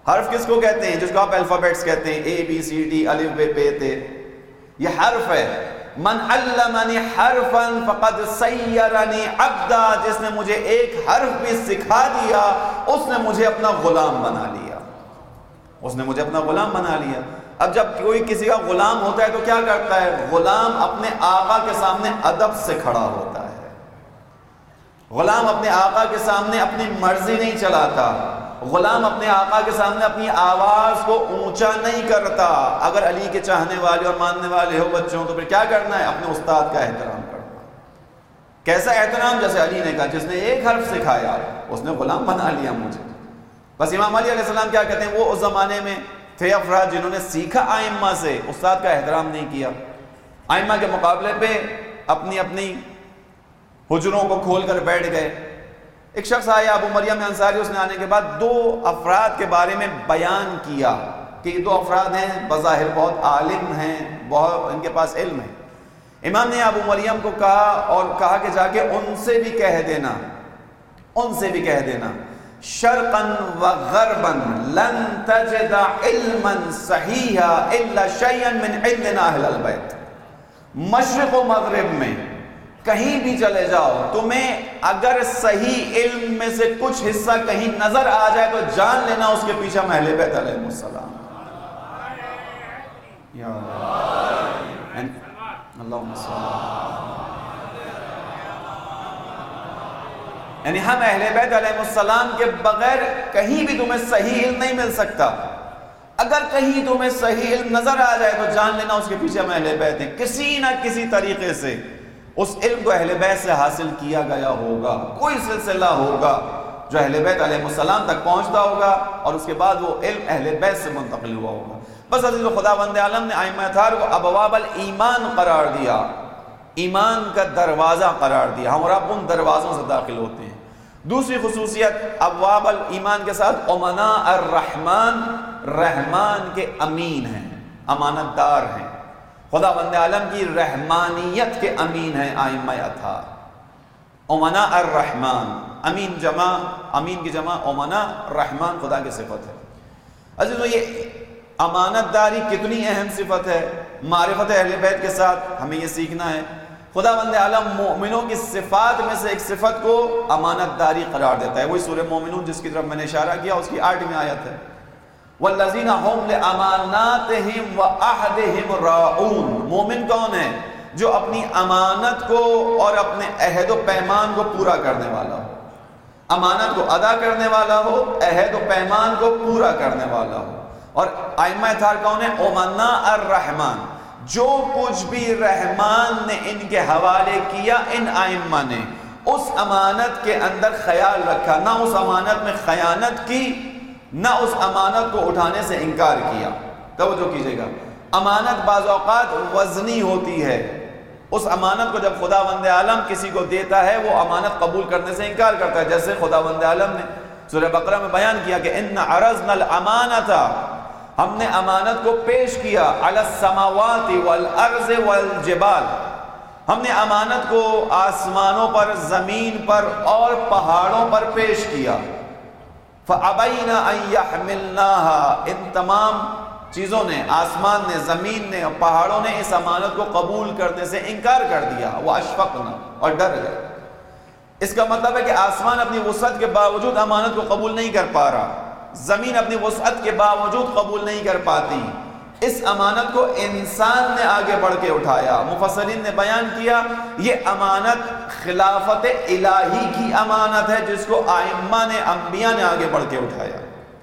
حرف کس کو کہتے ہیں؟ جس کو آپ الفابیٹس کہتے ہیں، اے بی سی ڈی الف ب پ ت، یہ حرف ہے۔ من علمنی حرفا فقد سیرنی عبدا، جس نے مجھے ایک حرف بھی سکھا دیا اس نے مجھے اپنا غلام بنا لیا، اس نے مجھے اپنا غلام بنا لیا۔ اب جب کوئی کسی کا غلام ہوتا ہے تو کیا کرتا ہے؟ غلام اپنے آقا کے سامنے ادب سے کھڑا ہوتا ہے، غلام اپنے آقا کے سامنے اپنی مرضی نہیں چلاتا، غلام اپنے آقا کے سامنے اپنی آواز کو اونچا نہیں کرتا۔ اگر علی کے چاہنے والے اور ماننے والے ہو بچوں تو پھر کیا کرنا ہے؟ اپنے استاد کا احترام کرنا۔ کیسا احترام؟ جیسے علی نے کہا جس نے ایک حرف سکھایا اس نے غلام بنا لیا مجھے۔ بس امام علی علیہ السلام کیا کہتے ہیں؟ وہ اس زمانے میں تھے افراد جنہوں نے سیکھا آئمہ سے، استاد کا احترام نہیں کیا، آئمہ کے مقابلے پہ اپنی اپنی حجروں کو کھول کر بیٹھ گئے۔ ایک شخص آیا ابو مریم انصاری، اس نے آنے کے بعد دو افراد کے بارے میں بیان کیا کہ یہ دو افراد ہیں، بظاہر بہت عالم ہیں، بہت ان کے پاس علم ہے۔ امام نے ابو مریم کو کہا اور کہا کہ جا کے ان سے بھی کہہ دینا، ان سے بھی کہہ دینا شرقا و غربا لن تجد علما صحیحا الا شیئا من علم اہل البیت۔ مشرق و مغرب میں کہیں بھی چلے جاؤ، تمہیں اگر صحیح علم میں سے کچھ حصہ کہیں نظر آ جائے تو جان لینا اس کے پیچھے ہم اہل بیت علیہ السلام۔ یا اللہم صل، یعنی ہم اہل بیت علیہ السلام کے بغیر کہیں بھی تمہیں صحیح علم نہیں مل سکتا۔ اگر کہیں تمہیں صحیح علم نظر آ جائے تو جان لینا اس کے پیچھے ہم اہل بیت ہیں۔ کسی نہ کسی طریقے سے اس علم کو اہل بیت سے حاصل کیا گیا ہوگا، کوئی سلسلہ ہوگا جو اہل بیت علیہ السلام تک پہنچتا ہوگا اور اس کے بعد وہ علم اہل بیت سے منتقل ہوا ہوگا۔ بس عزیز خداوند عالم نے ائمہ اطہار کو ابواب الایمان قرار دیا، ایمان کا دروازہ قرار دیا، ہم اور آپ ان دروازوں سے داخل ہوتے ہیں۔ دوسری خصوصیت ابواب الایمان کے ساتھ امناء الرحمن، رحمان کے امین ہیں، امانت دار ہیں، خداوند عالم کی رحمانیت کے امین ہیں ائمہ اطہار۔ امناء الرحمن، امین جمع، امین کی جمع امناء، رحمان خدا کی صفت ہے۔ عزیزو یہ امانت داری کتنی اہم صفت ہے، معرفت اہل بیت کے ساتھ ہمیں یہ سیکھنا ہے۔ خداوند عالم مومنوں کی صفات میں سے ایک صفت کو امانت داری قرار دیتا ہے، وہی سورہ مومنون جس کی طرف میں نے اشارہ کیا اس کی آٹھویں آیت ہے، والذین هم لاماناتهم وعہدهم راعون۔ مومن کون ہے؟ جو اپنی امانت کو اور اپنے عہد و پیمان کو پورا کرنے والا ہو، امانت کو ادا کرنے والا ہو، عہد و پیمان کو پورا کرنے والا ہو۔ اور ائمہ اطہار کون ہے؟ امناء الرحمن، جو کچھ بھی رحمان نے ان کے حوالے کیا ان ائمہ نے اس امانت کے اندر خیال رکھا، نہ اس امانت میں خیانت کی، نہ اس امانت کو اٹھانے سے انکار کیا۔ توجہ کیجئے گا، امانت بعض اوقات وزنی ہوتی ہے، اس امانت کو جب خداوند عالم کسی کو دیتا ہے وہ امانت قبول کرنے سے انکار کرتا ہے، جیسے خداوند عالم نے سورہ بقرہ میں بیان کیا کہ ان عرضنا الامانۃ، ہم نے امانت کو پیش کیا، علی السماوات والارض والجبال، ہم نے امانت کو آسمانوں پر، زمین پر اور پہاڑوں پر پیش کیا، فَأَبَيْنَ أَن يَحْمِلْنَاهَا، ان تمام چیزوں نے، آسمان نے، زمین نے اور پہاڑوں نے اس امانت کو قبول کرنے سے انکار کر دیا، وَأَشْفَقْنَا، اور ڈر گئے۔ اس کا مطلب ہے کہ آسمان اپنی وسعت کے باوجود امانت کو قبول نہیں کر پا رہا، زمین اپنی وسعت کے باوجود قبول نہیں کر پاتی، اس امانت کو انسان نے آگے بڑھ کے اٹھایا۔ مفسرین نے بیان کیا یہ امانت خلافت الہی کی امانت ہے جس کو ائمہ نے، انبیاء نے آگے بڑھ کے اٹھایا۔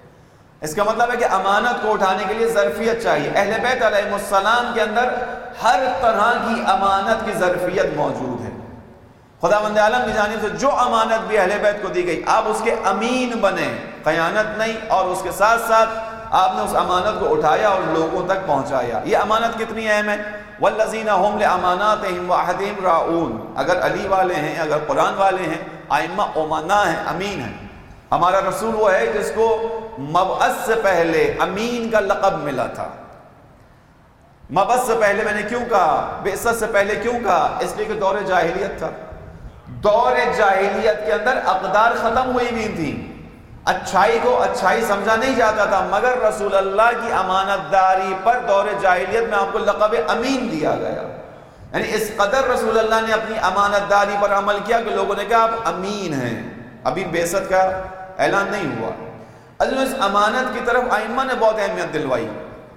اس کا مطلب ہے کہ امانت کو اٹھانے کے لیے ظرفیت چاہیے۔ اہل بیت علیہ السلام کے اندر ہر طرح کی امانت کی ظرفیت موجود ہے۔ خداوند عالم کی جانب سے جو امانت بھی اہل بیت کو دی گئی، آپ اس کے امین بنے، خیانت نہیں، اور اس کے ساتھ ساتھ آپ نے اس امانت کو اٹھایا اور لوگوں تک پہنچایا۔ یہ امانت کتنی اہم ہے؟ والذین هم لاماناتهم وعہدهم راعون، اگر علی والے ہیں، اگر قرآن والے ہیں، ائمہ امنا ہیں، امین ہیں۔ ہمارا رسول وہ ہے جس کو مبعث سے پہلے امین کا لقب ملا تھا۔ مبعث سے پہلے میں نے کیوں کہا، بعثت سے پہلے کیوں کہا؟ اس لیے کہ دور جاہلیت تھا، دور جاہلیت کے اندر اقدار ختم ہوئی بھی تھی، اچھائی کو اچھائی سمجھا نہیں جاتا تھا، مگر رسول اللہ کی امانت داری پر دور جاہلیت میں آپ کو لقب امین دیا گیا. یعنی اس قدر رسول اللہ نے اپنی امانت داری پر عمل کیا کہ لوگوں نے کہا آپ امین ہیں. ابھی بعثت کا اعلان نہیں ہوا. اس امانت کی طرف ائمہ نے بہت اہمیت دلوائی.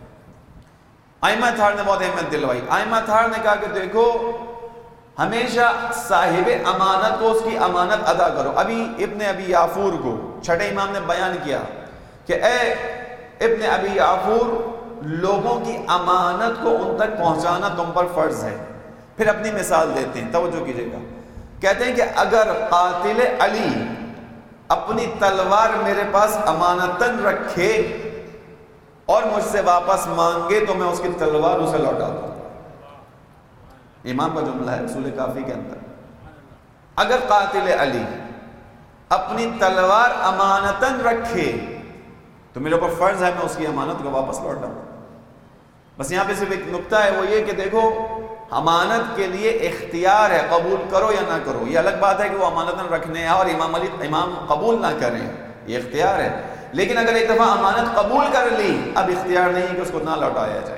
ائمہ اتھار نے بہت اہمیت دلوائی. ائمہ اتھار نے کہا کہ دیکھو ہمیشہ صاحب امانت کو اس کی امانت ادا کرو. ابھی ابن ابی یافور کو چھٹے امام نے بیان کیا کہ اے ابن ابی یافور، لوگوں کی امانت کو ان تک پہنچانا تم پر فرض ہے. پھر اپنی مثال دیتے ہیں، توجہ کیجئے گا. کہتے ہیں کہ اگر قاتل علی اپنی تلوار میرے پاس امانتاً رکھے اور مجھ سے واپس مانگے تو میں اس کی تلوار اسے لوٹا دوں. امام کا جملہ ہے رسول کافی کے اندر. اگر قاتل علی اپنی تلوار امانتاً رکھے تو میرے اوپر فرض ہے میں اس کی امانت کو واپس لوٹاؤں. بس یہاں پہ صرف ایک نکتہ ہے، وہ یہ کہ دیکھو امانت کے لیے اختیار ہے، قبول کرو یا نہ کرو. یہ الگ بات ہے کہ وہ امانتاً رکھنے ہیں اور امام علی امام قبول نہ کریں، یہ اختیار ہے. لیکن اگر ایک دفعہ امانت قبول کر لی اب اختیار نہیں ہے کہ اس کو نہ لوٹایا جائے.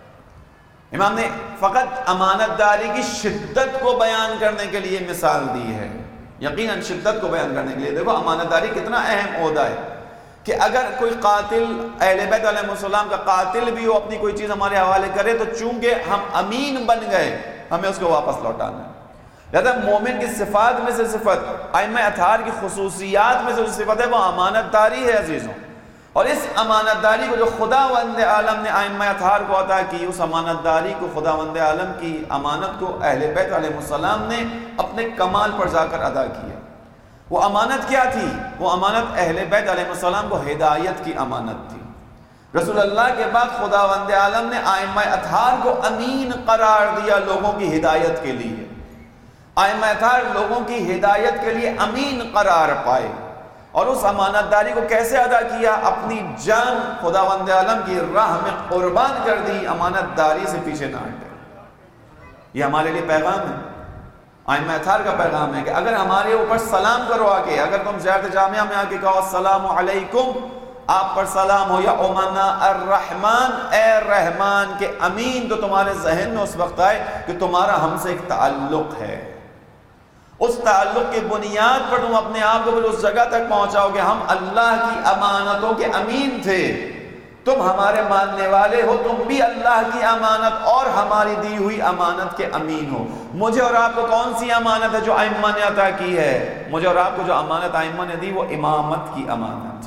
امام نے فقط امانت داری کی شدت کو بیان کرنے کے لیے مثال دی ہے. یقیناً شدت کو بیان کرنے کے لیے دیکھو امانت داری کتنا اہم عہدہ ہے کہ اگر کوئی قاتل اہل بیت علیہ السلام کا قاتل بھی ہو اپنی کوئی چیز ہمارے حوالے کرے تو چونکہ ہم امین بن گئے ہمیں اس کو واپس لوٹانا ہے. لہذا مومن کی صفات میں سے صفت، ائمہ اطہار کی خصوصیات میں سے جو صفت ہے وہ امانت داری ہے عزیزوں. اور اس امانت داری کو جو خداوند عالم نے ائمہ اطہار کو عطا کی، اس امانت داری کو خداوند عالم کی امانت کو اہل بیت علیہ السلام نے اپنے کمال پر جا کر ادا کیا. وہ امانت کیا تھی؟ وہ امانت اہل بیت علیہ السلام کو ہدایت کی امانت تھی. رسول اللہ کے بعد خداوند عالم نے ائمہ اطہار کو امین قرار دیا لوگوں کی ہدایت کے لیے. ائمہ اطہار لوگوں کی ہدایت کے لیے امین قرار پائے. اور اس امانت داری کو کیسے ادا کیا؟ اپنی جان خداوند عالم کی راہ میں قربان کر دی، امانت داری سے پیچھے نہ ہٹے. یہ ہمارے لیے پیغام ہے، ائمہ اطہار کا پیغام ہے کہ اگر ہمارے اوپر سلام کرو آ کے، اگر تم زیارت جامعہ میں آ کے کہو السلام علیکم، آپ پر سلام ہو، یا امنا الرحمن، اے رحمان کے امین، تو تمہارے ذہن میں اس وقت آئے کہ تمہارا ہم سے ایک تعلق ہے. اس تعلق کی بنیاد پر تم اپنے آپ کو پھر اس جگہ تک پہنچاؤ کہ ہم اللہ کی امانتوں کے امین تھے، تم ہمارے ماننے والے ہو، تم بھی اللہ کی امانت اور ہماری دی ہوئی امانت کے امین ہو. مجھے اور آپ کو کون سی امانت ہے جو ائمہ نے عطا کی ہے؟ مجھے اور آپ کو جو امانت ائمہ نے دی وہ امامت کی امانت،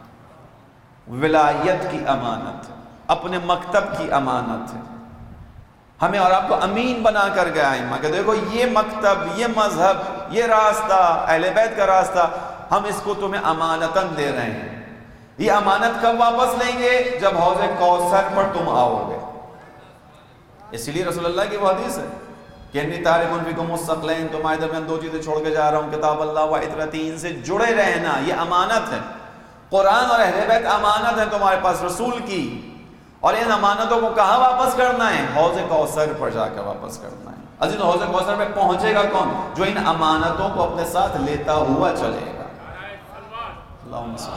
ولایت کی امانت، اپنے مکتب کی امانت ہے. ہمیں اور آپ کو امین بنا کر گیا ائمہ کہ دیکھو یہ مکتب، یہ مذہب، یہ راستہ اہل بیت کا راستہ، ہم اس کو تمہیں امانتاً دے رہے ہیں. یہ امانت کب واپس لیں گے؟ جب حوض کوثر پر تم آؤ گے. اس لیے رسول اللہ کی وہ حدیث ہے کہ انی تارک فیکم الثقلین، تمہارے درمیان دو چیزیں چھوڑ کے جا رہا ہوں، کتاب اللہ و عترتی، ان سے جڑے رہنا. یہ امانت ہے. قرآن اور اہل بیت امانت ہے تمہارے پاس رسول کی، اور ان امانتوں کو کہاں واپس کرنا ہے؟ حوض کوثر پر جا کر واپس کرنا ہے. عزیز حوض کوثر پہ پہنچے گا کون؟ جو ان امانتوں کو اپنے ساتھ لیتا ہوا چلے گا. اللہم صل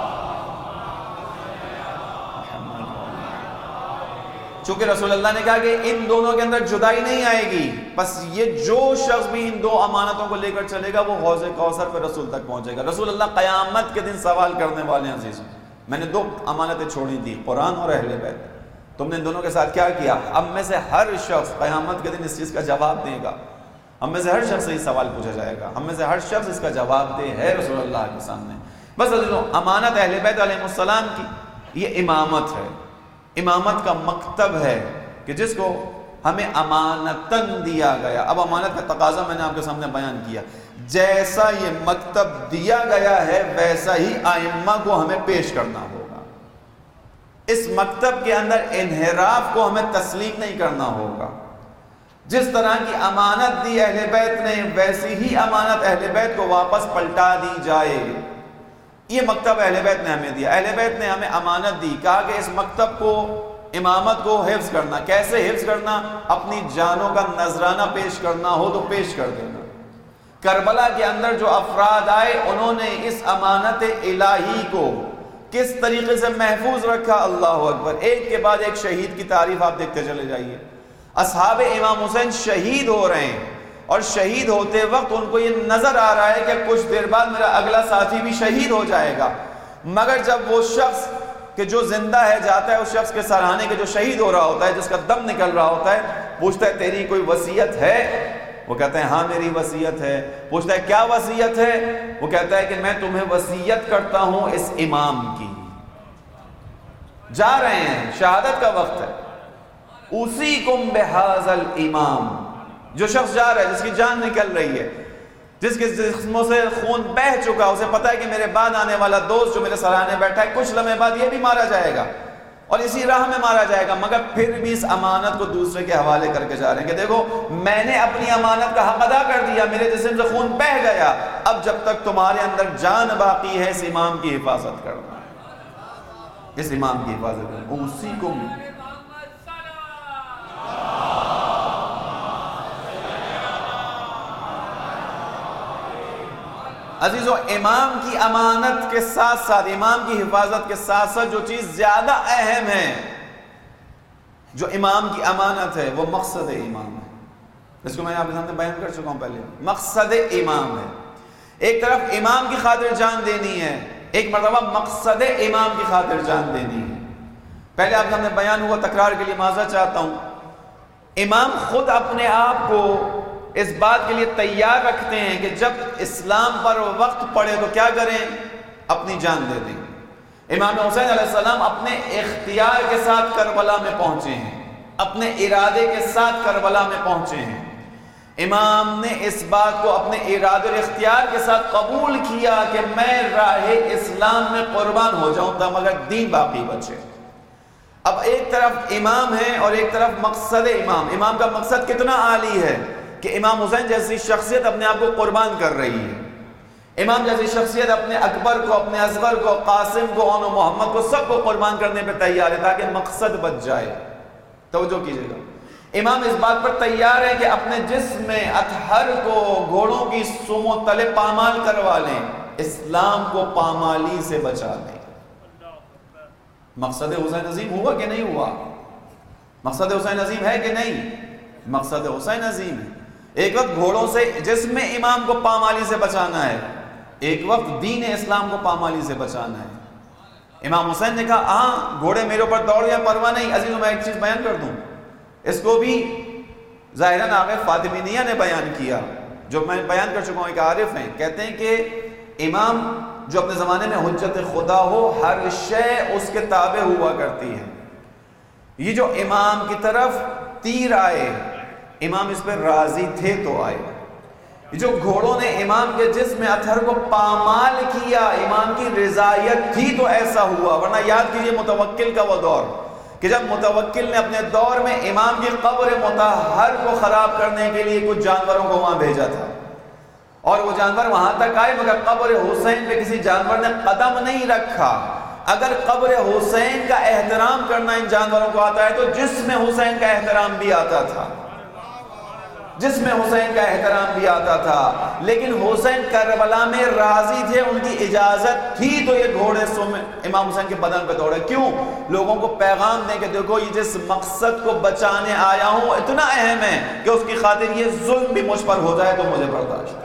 چونکہ رسول اللہ نے کہا کہ ان دونوں کے اندر جدائی نہیں آئے گی، بس یہ جو شخص بھی ان دو امانتوں کو لے کر چلے گا وہ حوض کوثر پہ رسول تک پہنچے گا. رسول اللہ قیامت کے دن سوال کرنے والے ہیں عزیز، میں نے دو امانتیں چھوڑی تھی، قرآن اور اہل بیت، تم نے ان دونوں کے ساتھ کیا کیا؟ ہم میں سے ہر شخص قیامت کے دن اس چیز کا جواب دے گا. ہم میں سے ہر شخص سے یہ سوال پوچھا جائے گا، ہم میں سے ہر شخص اس کا جواب دے ہے رسول اللہ کے سامنے. بس عزیزوں، امانت اہل بیت علیہ السلام کی یہ امامت ہے، امامت کا مکتب ہے کہ جس کو ہمیں امانتاً دیا گیا. اب امانت کا تقاضا میں نے آپ کے سامنے بیان کیا. جیسا یہ مکتب دیا گیا ہے ویسا ہی ائمہ کو ہمیں پیش کرنا ہوگا. اس مکتب کے اندر انحراف کو ہمیں تسلیم نہیں کرنا ہوگا. جس طرح کی امانت دی اہل بیت نے ویسی ہی امانت اہل بیت کو واپس پلٹا دی جائے. یہ مکتب اہل بیت نے ہمیں دیا، اہل بیت نے ہمیں امانت دی، کہا کہ اس مکتب کو، امامت کو حفظ کرنا. کیسے حفظ کرنا؟ اپنی جانوں کا نذرانہ پیش کرنا ہو تو پیش کر دینا. کربلا کے اندر جو افراد آئے انہوں نے اس امانت الہی کو کس طریقے سے محفوظ رکھا. اللہ اکبر. ایک کے بعد ایک شہید کی تعریف آپ دیکھتے چلے جائیے. اصحاب امام حسین شہید ہو رہے ہیں اور شہید ہوتے وقت ان کو یہ نظر آ رہا ہے کہ کچھ دیر بعد میرا اگلا ساتھی بھی شہید ہو جائے گا. مگر جب وہ شخص کہ جو زندہ ہے جاتا ہے اس شخص کے سرانے کے جو شہید ہو رہا ہوتا ہے, جس کا دم نکل رہا ہوتا ہے, پوچھتا ہے تیری کوئی وصیت ہے؟ وہ کہتے ہیں ہاں میری وصیت ہے. پوچھتا ہے کیا وصیت ہے؟ وہ کہتا ہے کہ میں تمہیں وصیت کرتا ہوں اس امام کی. جا رہے ہیں, شہادت کا وقت ہے. اوصیکم بہذا الامام. جو شخص جا رہا ہے, جس کی جان نکل رہی ہے, جس کے جسموں سے خون بہہ چکا, اسے پتا ہے کہ میرے بعد آنے والا دوست جو میرے سرانے بیٹھا ہے کچھ لمحے بعد یہ بھی مارا جائے گا اور اسی راہ میں مارا جائے گا, مگر پھر بھی اس امانت کو دوسرے کے حوالے کر کے جا رہے ہیں کہ دیکھو میں نے اپنی امانت کا حق ادا کر دیا, میرے جسم سے خون بہہ گیا, اب جب تک تمہارے اندر جان باقی ہے اس امام کی حفاظت کرنا, اس امام کی حفاظت کرنا. اوصیکم. عزیزو, امام کی امانت کے ساتھ ساتھ, امام کی حفاظت کے ساتھ ساتھ جو چیز زیادہ اہم ہے, جو امام کی امانت ہے, وہ مقصد امام ہے. اس کو میں آپ کے سامنے بیان کر چکا ہوں پہلے. مقصد امام ہے. ایک طرف امام کی خاطر جان دینی ہے, ایک مرتبہ مقصد امام کی خاطر جان دینی ہے. پہلے آپ کے سامنے بیان ہوا, تکرار کے لیے معذرت چاہتا ہوں. امام خود اپنے آپ کو اس بات کے لیے تیار رکھتے ہیں کہ جب اسلام پر وقت پڑے تو کیا کریں؟ اپنی جان دے دیں. امام حسین علیہ السلام اپنے اختیار کے ساتھ کربلا میں پہنچے ہیں, اپنے ارادے کے ساتھ کربلا میں پہنچے ہیں. امام نے اس بات کو اپنے ارادے اور اختیار کے ساتھ قبول کیا کہ میں راہ اسلام میں قربان ہو جاؤں تھا مگر دین باقی بچے. اب ایک طرف امام ہے اور ایک طرف مقصد امام. امام کا مقصد کتنا عالی ہے کہ امام حسین جیسی شخصیت اپنے آپ کو قربان کر رہی ہے. امام جیسی شخصیت اپنے اکبر کو, اپنے اصغر کو, قاسم کو, اون و محمد کو, سب کو قربان کرنے پہ تیار ہے تاکہ مقصد بچ جائے. توجہ کیجئے گا. امام اس بات پر تیار ہے کہ اپنے جسم میں اطہر کو گھوڑوں کی سم و تلے پامال کروا لیں, اسلام کو پامالی سے بچا لیں. مقصد حسین عظیم ہوا کہ نہیں ہوا؟ مقصد حسین عظیم ہے کہ نہیں؟ مقصد حسین عظیم ہے. ایک وقت گھوڑوں سے جسم میں امام کو پامالی سے بچانا ہے, ایک وقت دین اسلام کو پامالی سے بچانا ہے. امام حسین نے کہا ہاں گھوڑے میرے اوپر دوڑ یا پرواہ نہیں. عزیزوں میں ایک چیز بیان کر دوں, اس کو بھی ظاہراً آغا فاطمیہ نے بیان کیا, جو میں بیان کر چکا ہوں, ایک عارف ہیں, کہتے ہیں کہ امام جو اپنے زمانے میں حجت خدا ہو, ہر شے اس کے تابع ہوا کرتی ہے. یہ جو امام کی طرف تیر آئے, امام اس پر راضی تھے تو آئے. جو گھوڑوں نے امام کے جسم میں اطہر کو پامال کیا, امام کی رضایت تھی تو ایسا ہوا. ورنہ یاد کیجئے متوکل کا وہ دور کہ جب متوکل نے اپنے دور میں امام کی قبر مطہر کو خراب کرنے کے لیے کچھ جانوروں کو وہاں بھیجا تھا, اور وہ جانور وہاں تک آئے مگر قبر حسین پہ کسی جانور نے قدم نہیں رکھا. اگر قبر حسین کا احترام کرنا ان جانوروں کو آتا ہے تو جسم حسین کا احترام بھی آتا تھا, جسم حسین کا احترام بھی آتا تھا. لیکن حسین کربلا میں راضی تھے, ان کی اجازت تھی تو یہ گھوڑے سم امام حسین کے بدن پہ دوڑے. کیوں؟ لوگوں کو پیغام دیں کہ دیکھو یہ جس مقصد کو بچانے آیا ہوں اتنا اہم ہے کہ اس کی خاطر یہ ظلم بھی مجھ پر ہو جائے تو مجھے برداشت,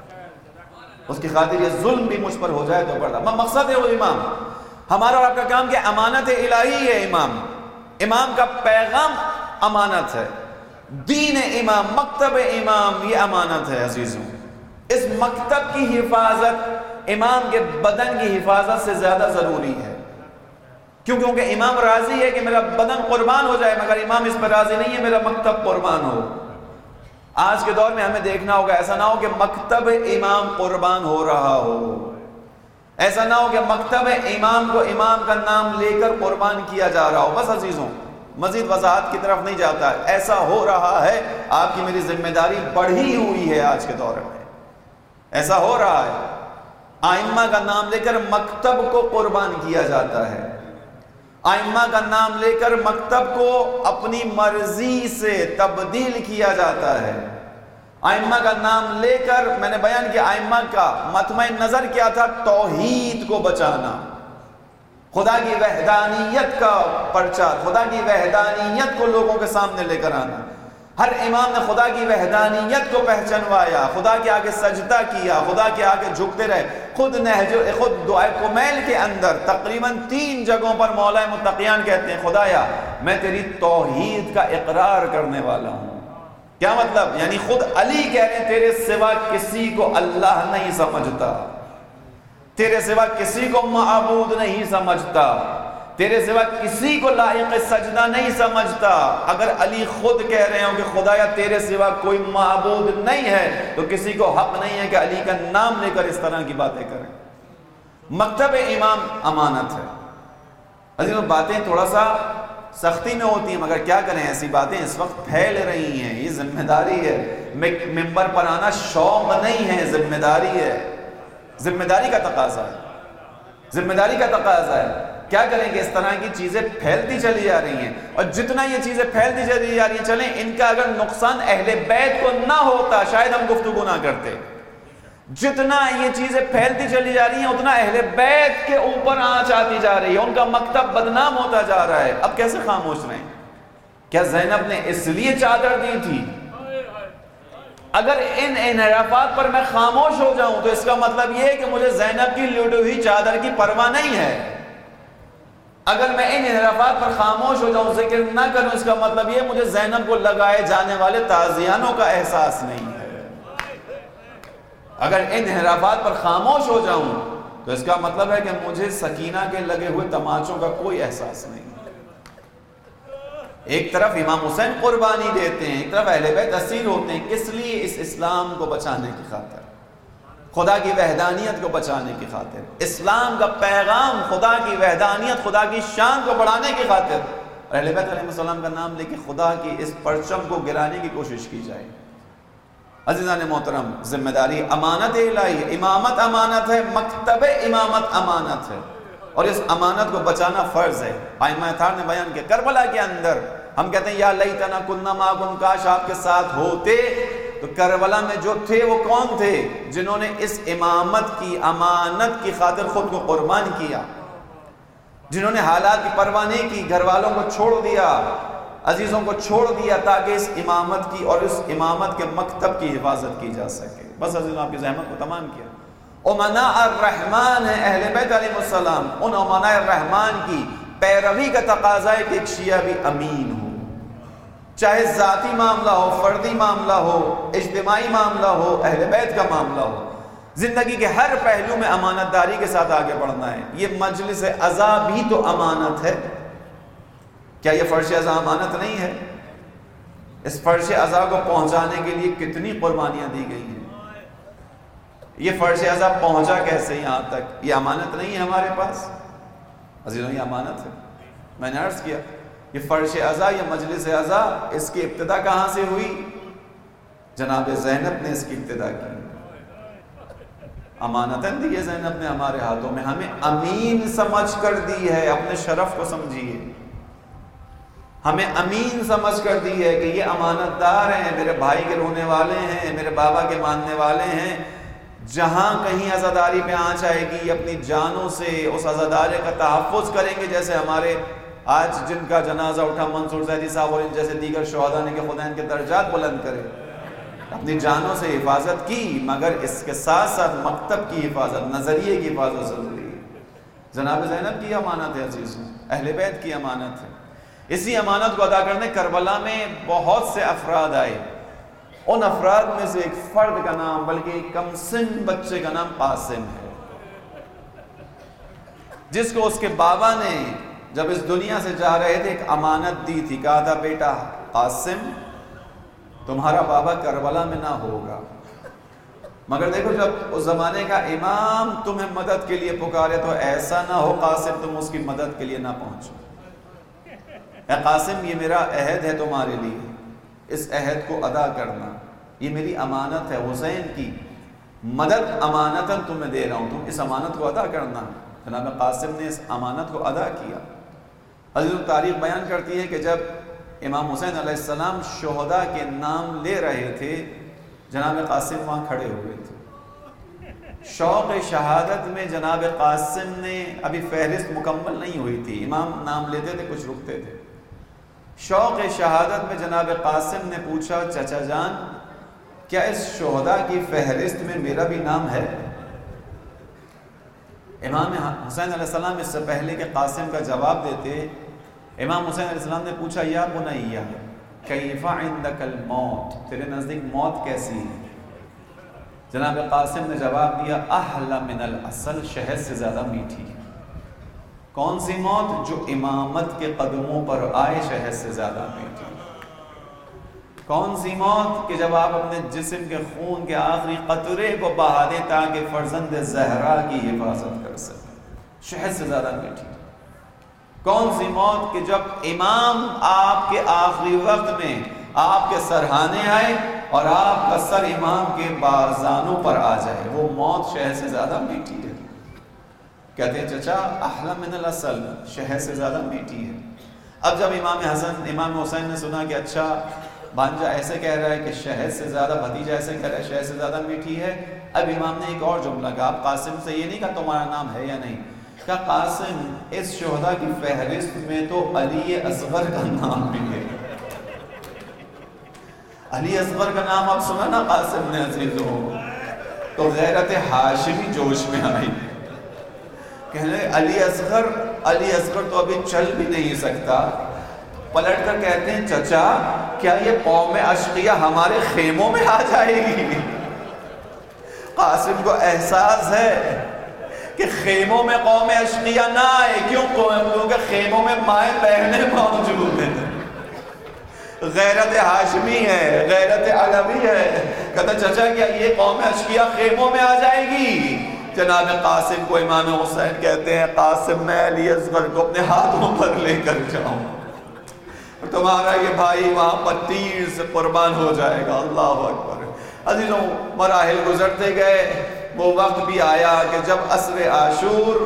اس کی خاطر یہ ظلم بھی مجھ پر ہو جائے تو برداشت. مقصد ہے وہ امام. ہمارا اور آپ کا کام کہ امانت الہی ہے امام. امام کا پیغام امانت ہے, دین امام, مکتب امام یہ امانت ہے. عزیزوں, اس مکتب کی حفاظت امام کے بدن کی حفاظت سے زیادہ ضروری ہے. کیوں؟ کیونکہ امام راضی ہے کہ میرا بدن قربان ہو جائے, مگر امام اس پر راضی نہیں ہے میرا مکتب قربان ہو. آج کے دور میں ہمیں دیکھنا ہوگا, ایسا نہ ہو کہ مکتب امام قربان ہو رہا ہو, ایسا نہ ہو کہ مکتب امام کو امام کا نام لے کر قربان کیا جا رہا ہو. بس عزیزوں, مزید وضاحت کی طرف نہیں جاتا, ایسا ہو رہا ہے. آپ کی میری ذمہ داری بڑھی ہوئی ہے آج کے دور میں, ایسا ہو رہا ہے. آئمہ کا نام لے کر مکتب کو قربان کیا جاتا ہے, آئمہ کا نام لے کر مکتب کو اپنی مرضی سے تبدیل کیا جاتا ہے. ائمہ کا نام لے کر میں نے بیان کیا ائمہ کا مطمع نظر کیا تھا؟ توحید کو بچانا، خدا کی وحدانیت کا پرچار، خدا کی وحدانیت کو لوگوں کے سامنے لے کر آنا۔ ہر امام نے خدا کی وحدانیت کو پہچنوایا، خدا کے آگے سجدہ کیا، خدا کے آگے جھکتے رہے۔ خود نہج خود دعائے کمیل کے اندر تقریباً تین جگہوں پر مولا متقیان کہتے ہیں خدایا میں تیری توحید کا اقرار کرنے والا ہوں۔ کیا مطلب؟ یعنی خود علی کہہ رہے ہیں تیرے سوا کسی کو اللہ نہیں سمجھتا، تیرے سوا کسی کو معبود نہیں سمجھتا، تیرے سوا کسی کو لائق سجدہ نہیں سمجھتا۔ اگر علی خود کہہ رہے ہوں کہ خدایا تیرے سوا کوئی معبود نہیں ہے تو کسی کو حق نہیں ہے کہ علی کا نام لے کر اس طرح کی باتیں کریں۔ مکتب امام امانت ہے۔ عزیزوں باتیں تھوڑا سا سختی میں ہوتی ہیں مگر کیا کریں، ایسی باتیں اس وقت پھیل رہی ہیں، یہ ذمہ داری ہے۔ ممبر پر آنا شوق نہیں ہے، ذمہ داری ہے، ذمہ داری کا تقاضا ہے، ذمہ داری کا تقاضا ہے۔ کیا کریں کہ اس طرح کی چیزیں پھیلتی چلی جا رہی ہیں، اور جتنا یہ چیزیں پھیلتی چلی جا رہی ہیں چلیں ان کا اگر نقصان اہل بیت کو نہ ہوتا شاید ہم گفتگو نہ کرتے۔ جتنا یہ چیزیں پھیلتی چلی جا رہی ہیں اتنا اہل بیت کے اوپر آنچ آتی جا رہی ہے، ان کا مکتب بدنام ہوتا جا رہا ہے۔ اب کیسے خاموش رہیں؟ کیا زینب نے اس لیے چادر دی تھی؟ اگر ان انحرافات پر میں خاموش ہو جاؤں تو اس کا مطلب یہ ہے کہ مجھے زینب کی لوٹی ہوئی چادر کی پرواہ نہیں ہے۔ اگر میں ان انحرافات پر خاموش ہو جاؤں، ذکر نہ کروں، اس کا مطلب یہ مجھے زینب کو لگائے جانے والے تعزیانوں کا احساس نہیں ہے۔ اگر ان انحرافات پر خاموش ہو جاؤں تو اس کا مطلب ہے کہ مجھے سکینہ کے لگے ہوئے تماچوں کا کوئی احساس نہیں۔ ایک طرف امام حسین قربانی دیتے ہیں، ایک طرف اہل بیت اسیر ہوتے ہیں، کس لیے؟ اس اسلام کو بچانے کی خاطر، خدا کی وحدانیت کو بچانے کی خاطر، اسلام کا پیغام، خدا کی وحدانیت، خدا کی شان کو بڑھانے کی خاطر، اور اہل بیت علیہ السلام کا نام لے کے خدا کی اس پرچم کو گرانے کی کوشش کی جائے۔ عزیزان محترم، ذمہ داری امانت الہی ہے، امامت امانت ہے، مکتب امامت امانت ہے، اور اس امانت کو بچانا فرض ہے۔ ائمہ اطہار نے بیان کیا کربلا کے اندر ہم کہتے ہیں یا لیتنا کننا معکم، کاش آپ کے ساتھ ہوتے۔ تو کربلا میں جو تھے وہ کون تھے؟ جنہوں نے اس امامت کی امانت کی خاطر خود کو قربان کیا، جنہوں نے حالات کی پرواہ نہیں کی، گھر والوں کو چھوڑ دیا، عزیزوں کو چھوڑ دیا تاکہ اس امامت کی اور اس امامت کے مکتب کی حفاظت کی جا سکے۔ بس عزیزوں آپ کی زحمت کو تمام کیا۔ امناء الرحمن ہے اہل بیت علیہ السلام، ان امناء الرحمن کی پیروی کا تقاضا ہے کہ ایک شیعہ بھی امین ہو، چاہے ذاتی معاملہ ہو، فردی معاملہ ہو، اجتماعی معاملہ ہو، اہل بیت کا معاملہ ہو، زندگی کے ہر پہلو میں امانت داری کے ساتھ آگے بڑھنا ہے۔ یہ مجلس عزا بھی تو امانت ہے، کیا یہ فرش عزا امانت نہیں ہے؟ اس فرش عزا کو پہنچانے کے لیے کتنی قربانیاں دی گئی ہیں، یہ فرش عزا پہنچا کیسے یہاں تک؟ یہ امانت نہیں ہے ہمارے پاس؟ عزیزوں یہ امانت ہے۔ میں نے عرض کیا یہ فرش عزا، یہ مجلس عزا، اس کی ابتدا کہاں سے ہوئی؟ جناب زینب نے اس کی ابتدا کی، امانتاً دی ہے زینب نے ہمارے ہاتھوں میں، ہمیں امین سمجھ کر دی ہے۔ اپنے شرف کو سمجھیے، ہمیں امین سمجھ کر دی ہے کہ یہ امانت دار ہیں، میرے بھائی کے رونے والے ہیں، میرے بابا کے ماننے والے ہیں۔ جہاں کہیں عزاداری پہ آنچ آئے گی اپنی جانوں سے اس عزادارے کا تحفظ کریں گے، جیسے ہمارے آج جن کا جنازہ اٹھا منصور زیدی صاحب اور ان جیسے دیگر شہداء نے کہ خدا ان کے درجات بلند کرے، اپنی جانوں سے حفاظت کی، مگر اس کے ساتھ ساتھ مکتب کی حفاظت، نظریے کی حفاظت ضروری ہے۔ جناب زینب کی امانت ہے عزیزوں، اہل بیت کی امانت ہے۔ اسی امانت کو ادا کرنے کربلا میں بہت سے افراد آئے، ان افراد میں سے ایک فرد کا نام، بلکہ ایک کم سن بچے کا نام قاسم ہے، جس کو اس کے بابا نے جب اس دنیا سے جا رہے تھے ایک امانت دی تھی، کہا تھا بیٹا قاسم تمہارا بابا کربلا میں نہ ہوگا، مگر دیکھو جب اس زمانے کا امام تمہیں مدد کے لیے پکارے تو ایسا نہ ہو قاسم تم اس کی مدد کے لیے نہ پہنچو۔ اے قاسم یہ میرا عہد ہے تمہارے لیے، اس عہد کو ادا کرنا، یہ میری امانت ہے، حسین کی مدد امانتاً تمہیں دے رہا ہوں، تم اس امانت کو ادا کرنا۔ جناب قاسم نے اس امانت کو ادا کیا۔ عزیزوں تاریخ بیان کرتی ہے کہ جب امام حسین علیہ السلام شہداء کے نام لے رہے تھے جناب قاسم وہاں کھڑے ہوئے تھے. شوق شہادت میں جناب قاسم نے، ابھی فہرست مکمل نہیں ہوئی تھی، امام نام لیتے تھے کچھ رکتے تھے. شوق شہادت میں جناب قاسم نے پوچھا چچا جان کیا اس شہداء کی فہرست میں میرا بھی نام ہے؟ امام حسین علیہ السلام اس سے پہلے کہ قاسم کا جواب دیتے، امام حسین علیہ السلام نے پوچھا یا بنیہ کیف عندک الموت، تیرے نزدیک موت کیسی ہے؟ جناب قاسم نے جواب دیا احلی من العسل، شہد سے زیادہ میٹھی. کون سی موت؟ جو امامت کے قدموں پر آئے، شہد سے زیادہ میٹھی. کون سی موت؟ کہ جب آپ اپنے جسم کے خون کے آخری قطرے کو بہا دیں تاکہ فرزند زہرا کی حفاظت کر سکیں، شہد سے زیادہ میٹھی. کون سی موت؟ کہ جب امام آپ کے آخری وقت میں آپ کے سرہانے آئے اور آپ کا سر امام کے بازانوں پر آ جائے، وہ موت شہد سے زیادہ میٹھی ہے. کہتے ہیں چچا احلی من العسل، شہد سے زیادہ میٹھی ہے. اب جب امام حسن امام حسین نے سنا کہ اچھا بھانجا ایسے کہہ رہا ہے کہ شہد سے زیادہ، بھتیجا ایسے کہہ رہا ہے شہد سے زیادہ میٹھی ہے، اب امام نے ایک اور جملہ کہا. آپ قاسم سے یہ نہیں کہا تمہارا نام ہے یا نہیں، کہا قاسم اس شہداء کی فہرست میں تو علی اصغر کا نام بھی ہے. علی اصغر کا نام آپ سنا نا قاسم نے عزیزوں، تو غیرت ہاشمی جوش میں آئی. کہنے علی اصغر، علی اصغر تو ابھی چل بھی نہیں سکتا. پلٹ کر کہتے ہیں چچا کیا یہ قوم اشقیہ ہمارے خیموں میں آ جائے گی؟ قاسم کو احساس ہے کہ خیموں میں قوم اشقیہ نہ آئے. کیوں؟ کیونکہ خیموں میں مائیں بہنیں موجود ہیں. غیرت ہاشمی ہے، غیرت علوی ہے. کہتا چچا کیا یہ قوم اشقیہ خیموں میں آ جائے گی؟ جناب قاسم کو امام حسین کہتے ہیں قاسم میں علی اصغر کو اپنے ہاتھوں پر لے کر جاؤں، تمہارا یہ بھائی وہاں پر تیر سے قربان ہو جائے گا. اللہ اکبر. عزیزوں مراحل گزرتے گئے، وہ وقت بھی آیا کہ جب عصر عاشور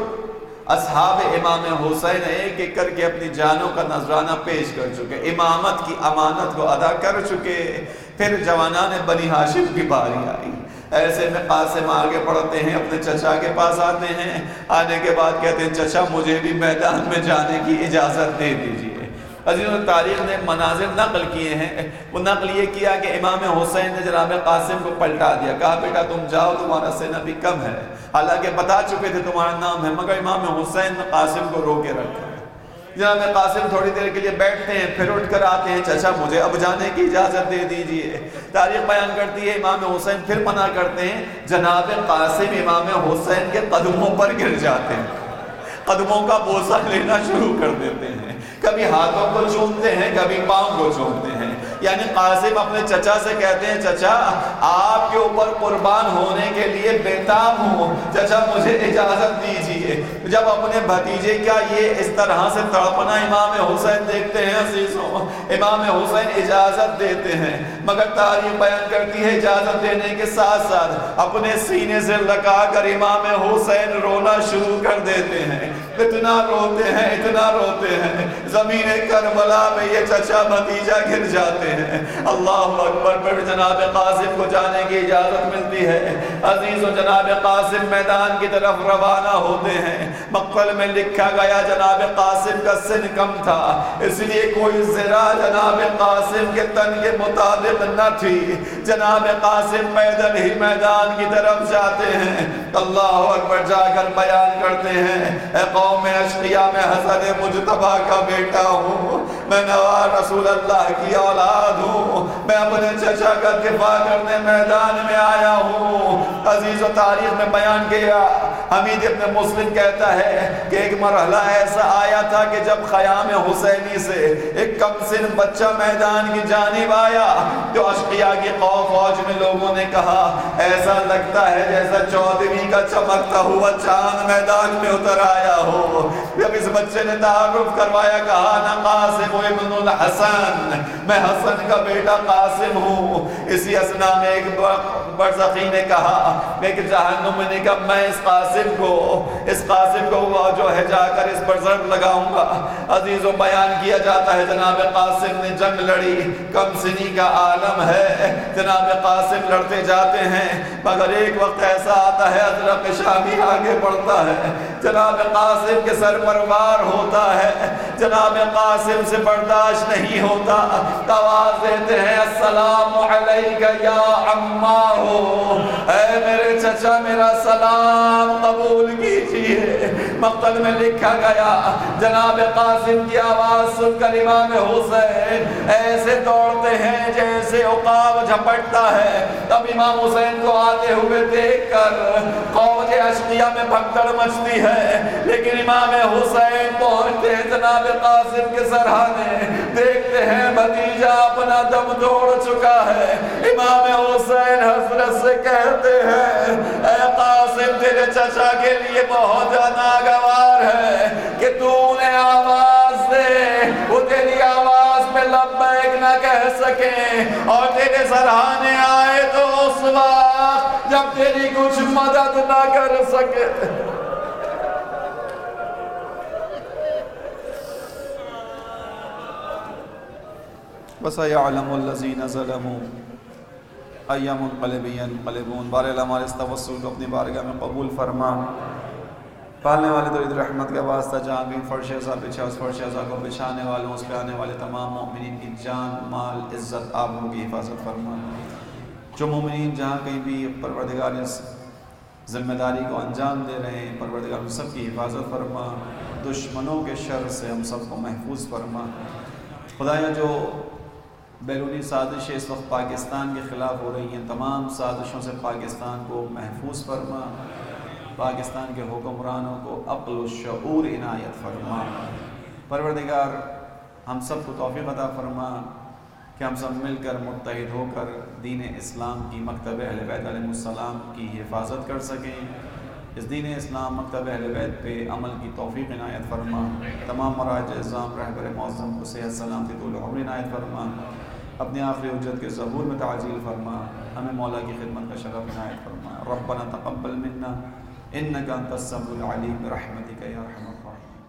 اصحاب امام حسین ایک ایک کر کے اپنی جانوں کا نذرانہ پیش کر چکے، امامت کی امانت کو ادا کر چکے. پھر جوانان بنی ہاشم کی باری آئی. ایسے میں قاسم آگے بڑھتے ہیں، اپنے چچا کے پاس آتے ہیں. آنے کے بعد کہتے ہیں چچا مجھے بھی میدان میں جانے کی اجازت دے دیجیے. عزیزوں تاریخ نے مناظر نقل کیے ہیں. وہ نقل یہ کیا کہ امام حسین نے جناب قاسم کو پلٹا دیا، کہا بیٹا تم جاؤ، تمہارا سن ابھی کم ہے. حالانکہ بتا چکے تھے تمہارا نام ہے، مگر امام حسین نے قاسم کو روکے رکھا. جناب قاسم تھوڑی دیر کے لیے بیٹھتے ہیں، پھر اٹھ کر آتے ہیں چچا مجھے اب جانے کی اجازت دے دیجئے. تاریخ بیان کرتی ہے امام حسین پھر منع کرتے ہیں. جناب قاسم امام حسین کے قدموں پر گر جاتے ہیں، قدموں کا بوسہ لینا شروع کر دیتے ہیں. کبھی ہاتھوں کو چومتے ہیں، کبھی پاؤں کو چومتے ہیں. یعنی قاسم اپنے چچا سے کہتے ہیں چچا آپ کے اوپر قربان ہونے کے لیے بےتاب ہوں، چچا مجھے اجازت دیجیے. جب اپنے بھتیجے کا یہ اس طرح سے تڑپنا امام حسین دیکھتے ہیں عزیزوں، امام حسین اجازت دیتے ہیں. مگر تاریخ بیان کرتی ہے اجازت دینے کے ساتھ ساتھ اپنے سینے سے لگا کر امام حسین رونا شروع کر دیتے ہیں. اتنا روتے ہیں، اتنا روتے ہیں، زمین کربلا میں یہ چچا بھتیجا گر جاتے ہیں. اللہ اکبر. پر جناب قاسم کو جانے کی اجازت ملتی ہے. عزیز و جناب قاسم میدان کی طرف روانہ ہوتے ہیں. مقبل میں لکھا گیا جناب قاسم کا سن کم تھا، اس لیے کوئی ذرا جناب قاسم کے تن کے مطابق نہ تھی. جناب قاسم پیدل ہی میدان کی طرف جاتے ہیں. اللہ اکبر. جا کر بیان کرتے ہیں اے قوم اشقیاء میں حسن مجتبیٰ کا بیٹا ہوں، میں نوار رسول اللہ کی اولاد ہوں، میں اپنے چچا کا دفاع کرنے میدان میں آیا ہوں. عزیز و تاریخ میں بیان کیا حمید ابن مسلم کہتا ہے کہ ایک مرحلہ ایسا آیا تھا کہ جب خیام حسینی سے ایک کم سن بچہ میدان کی جانب آیا جو اشقیاء کی قوم فوج میں لوگوں نے کہا ایسا لگتا ہے جیسا چودھویں کا چمکتا ہوا چاند میدان میں اتر آیا ہو. جب اس بچے نے تعارف کروایا کہا نا قاسم ابن الحسن، میں حسن کا بیٹا قاسم ہوں. اسی اسنا میں ایک برزخی نے کہا، ایک جہنم نے کہا میں اس قاسم قاسم کو اس قاسم کو جو ہے جا کر اس پر ضرب لگاؤں گا۔ عزیزوں بیان کیا جاتا ہے جناب قاسم نے جنگ لڑی، کم سنی کا عالم ہے، جناب قاسم لڑتے جاتے ہیں مگر ایک وقت ایسا آتا ہے ازرق شامی آگے بڑھتا ہے، جناب قاسم کے سر پر وار ہوتا ہے، جناب قاسم سے برداشت نہیں ہوتا، آواز دیتے ہیں السلام علیکہ یا عماہ، اے میرے چچا میرا سلام قبول کیجئے۔ مقتل میں لکھا گیا جناب قاسم کی آواز سن کر امام حسین ایسے دوڑتے ہیں جیسے عقاب جھپٹتا ہے، تب امام حسین کو آتے ہوئے دیکھ کر فوج اشقیہ میں بھگدڑ مچتی ہے، لیکن امام حسین پہنچتے ہیں جناب قاسم کے سرحانے، دیکھتے ہیں بھتیجا اپنا دم توڑ چکا ہے۔ امام حسین حسرت سے کہتے ہیں اے قاسم تیرے چچا کے لیے بہت ناگوار ہے کہ تو نے آواز دے وہ تیری آواز میں لبیک نہ کہہ سکیں اور تیرے سرحانے آئے تو اس وقت جب تیری کچھ مدد نہ کر سکے۔ وَسَيَعْلَمُ الَّذِينَ ظَلَمُوا أَيَّ مُنقَلِبٍ يَنقَلِبُونَ۔ بارے اللہ ہمارے اس توسل کو اپنی بارگاہ میں قبول فرما۔ پالنے والے درود رحمت کا واسطہ جہاں بھی فرش ازا بچھا اس فرش ازا کو بچھانے والوں اس پہ آنے والے تمام مومنین کی جان مال عزت آبرو کی حفاظت فرما۔ جو مومنین جہاں کہیں بھی پروردگار اس ذمہ داری کو انجام دے رہے ہیں پروردگار ہم سب کی حفاظت فرما، دشمنوں کے شر سے ہم سب کو محفوظ فرما۔ خدایا جو بیرونی سازشیں اس وقت پاکستان کے خلاف ہو رہی ہیں تمام سازشوں سے پاکستان کو محفوظ فرما، پاکستان کے حکمرانوں کو عقل و شعور عنایت فرما۔ پروردگار ہم سب کو توفیق عطا فرما کہ ہم سب مل کر متحد ہو کر دین اسلام کی مکتب اہل بیت علیہ السلام کی حفاظت کر سکیں۔ اس دین اسلام مکتب اہل بیت پہ عمل کی توفیق عنایت فرما، تمام مراجع اعظام رہبر معظم کو صحت سلامتی طول عمر عنایت فرما، اپنے آخری حجت کے ظہور میں تعجیل فرما، ہمیں مولا کی خدمت کا شرف عنایت فرما۔ ربنا تقبل منا انک انت السمیع العلیم برحمتک یا ارحم الراحمین۔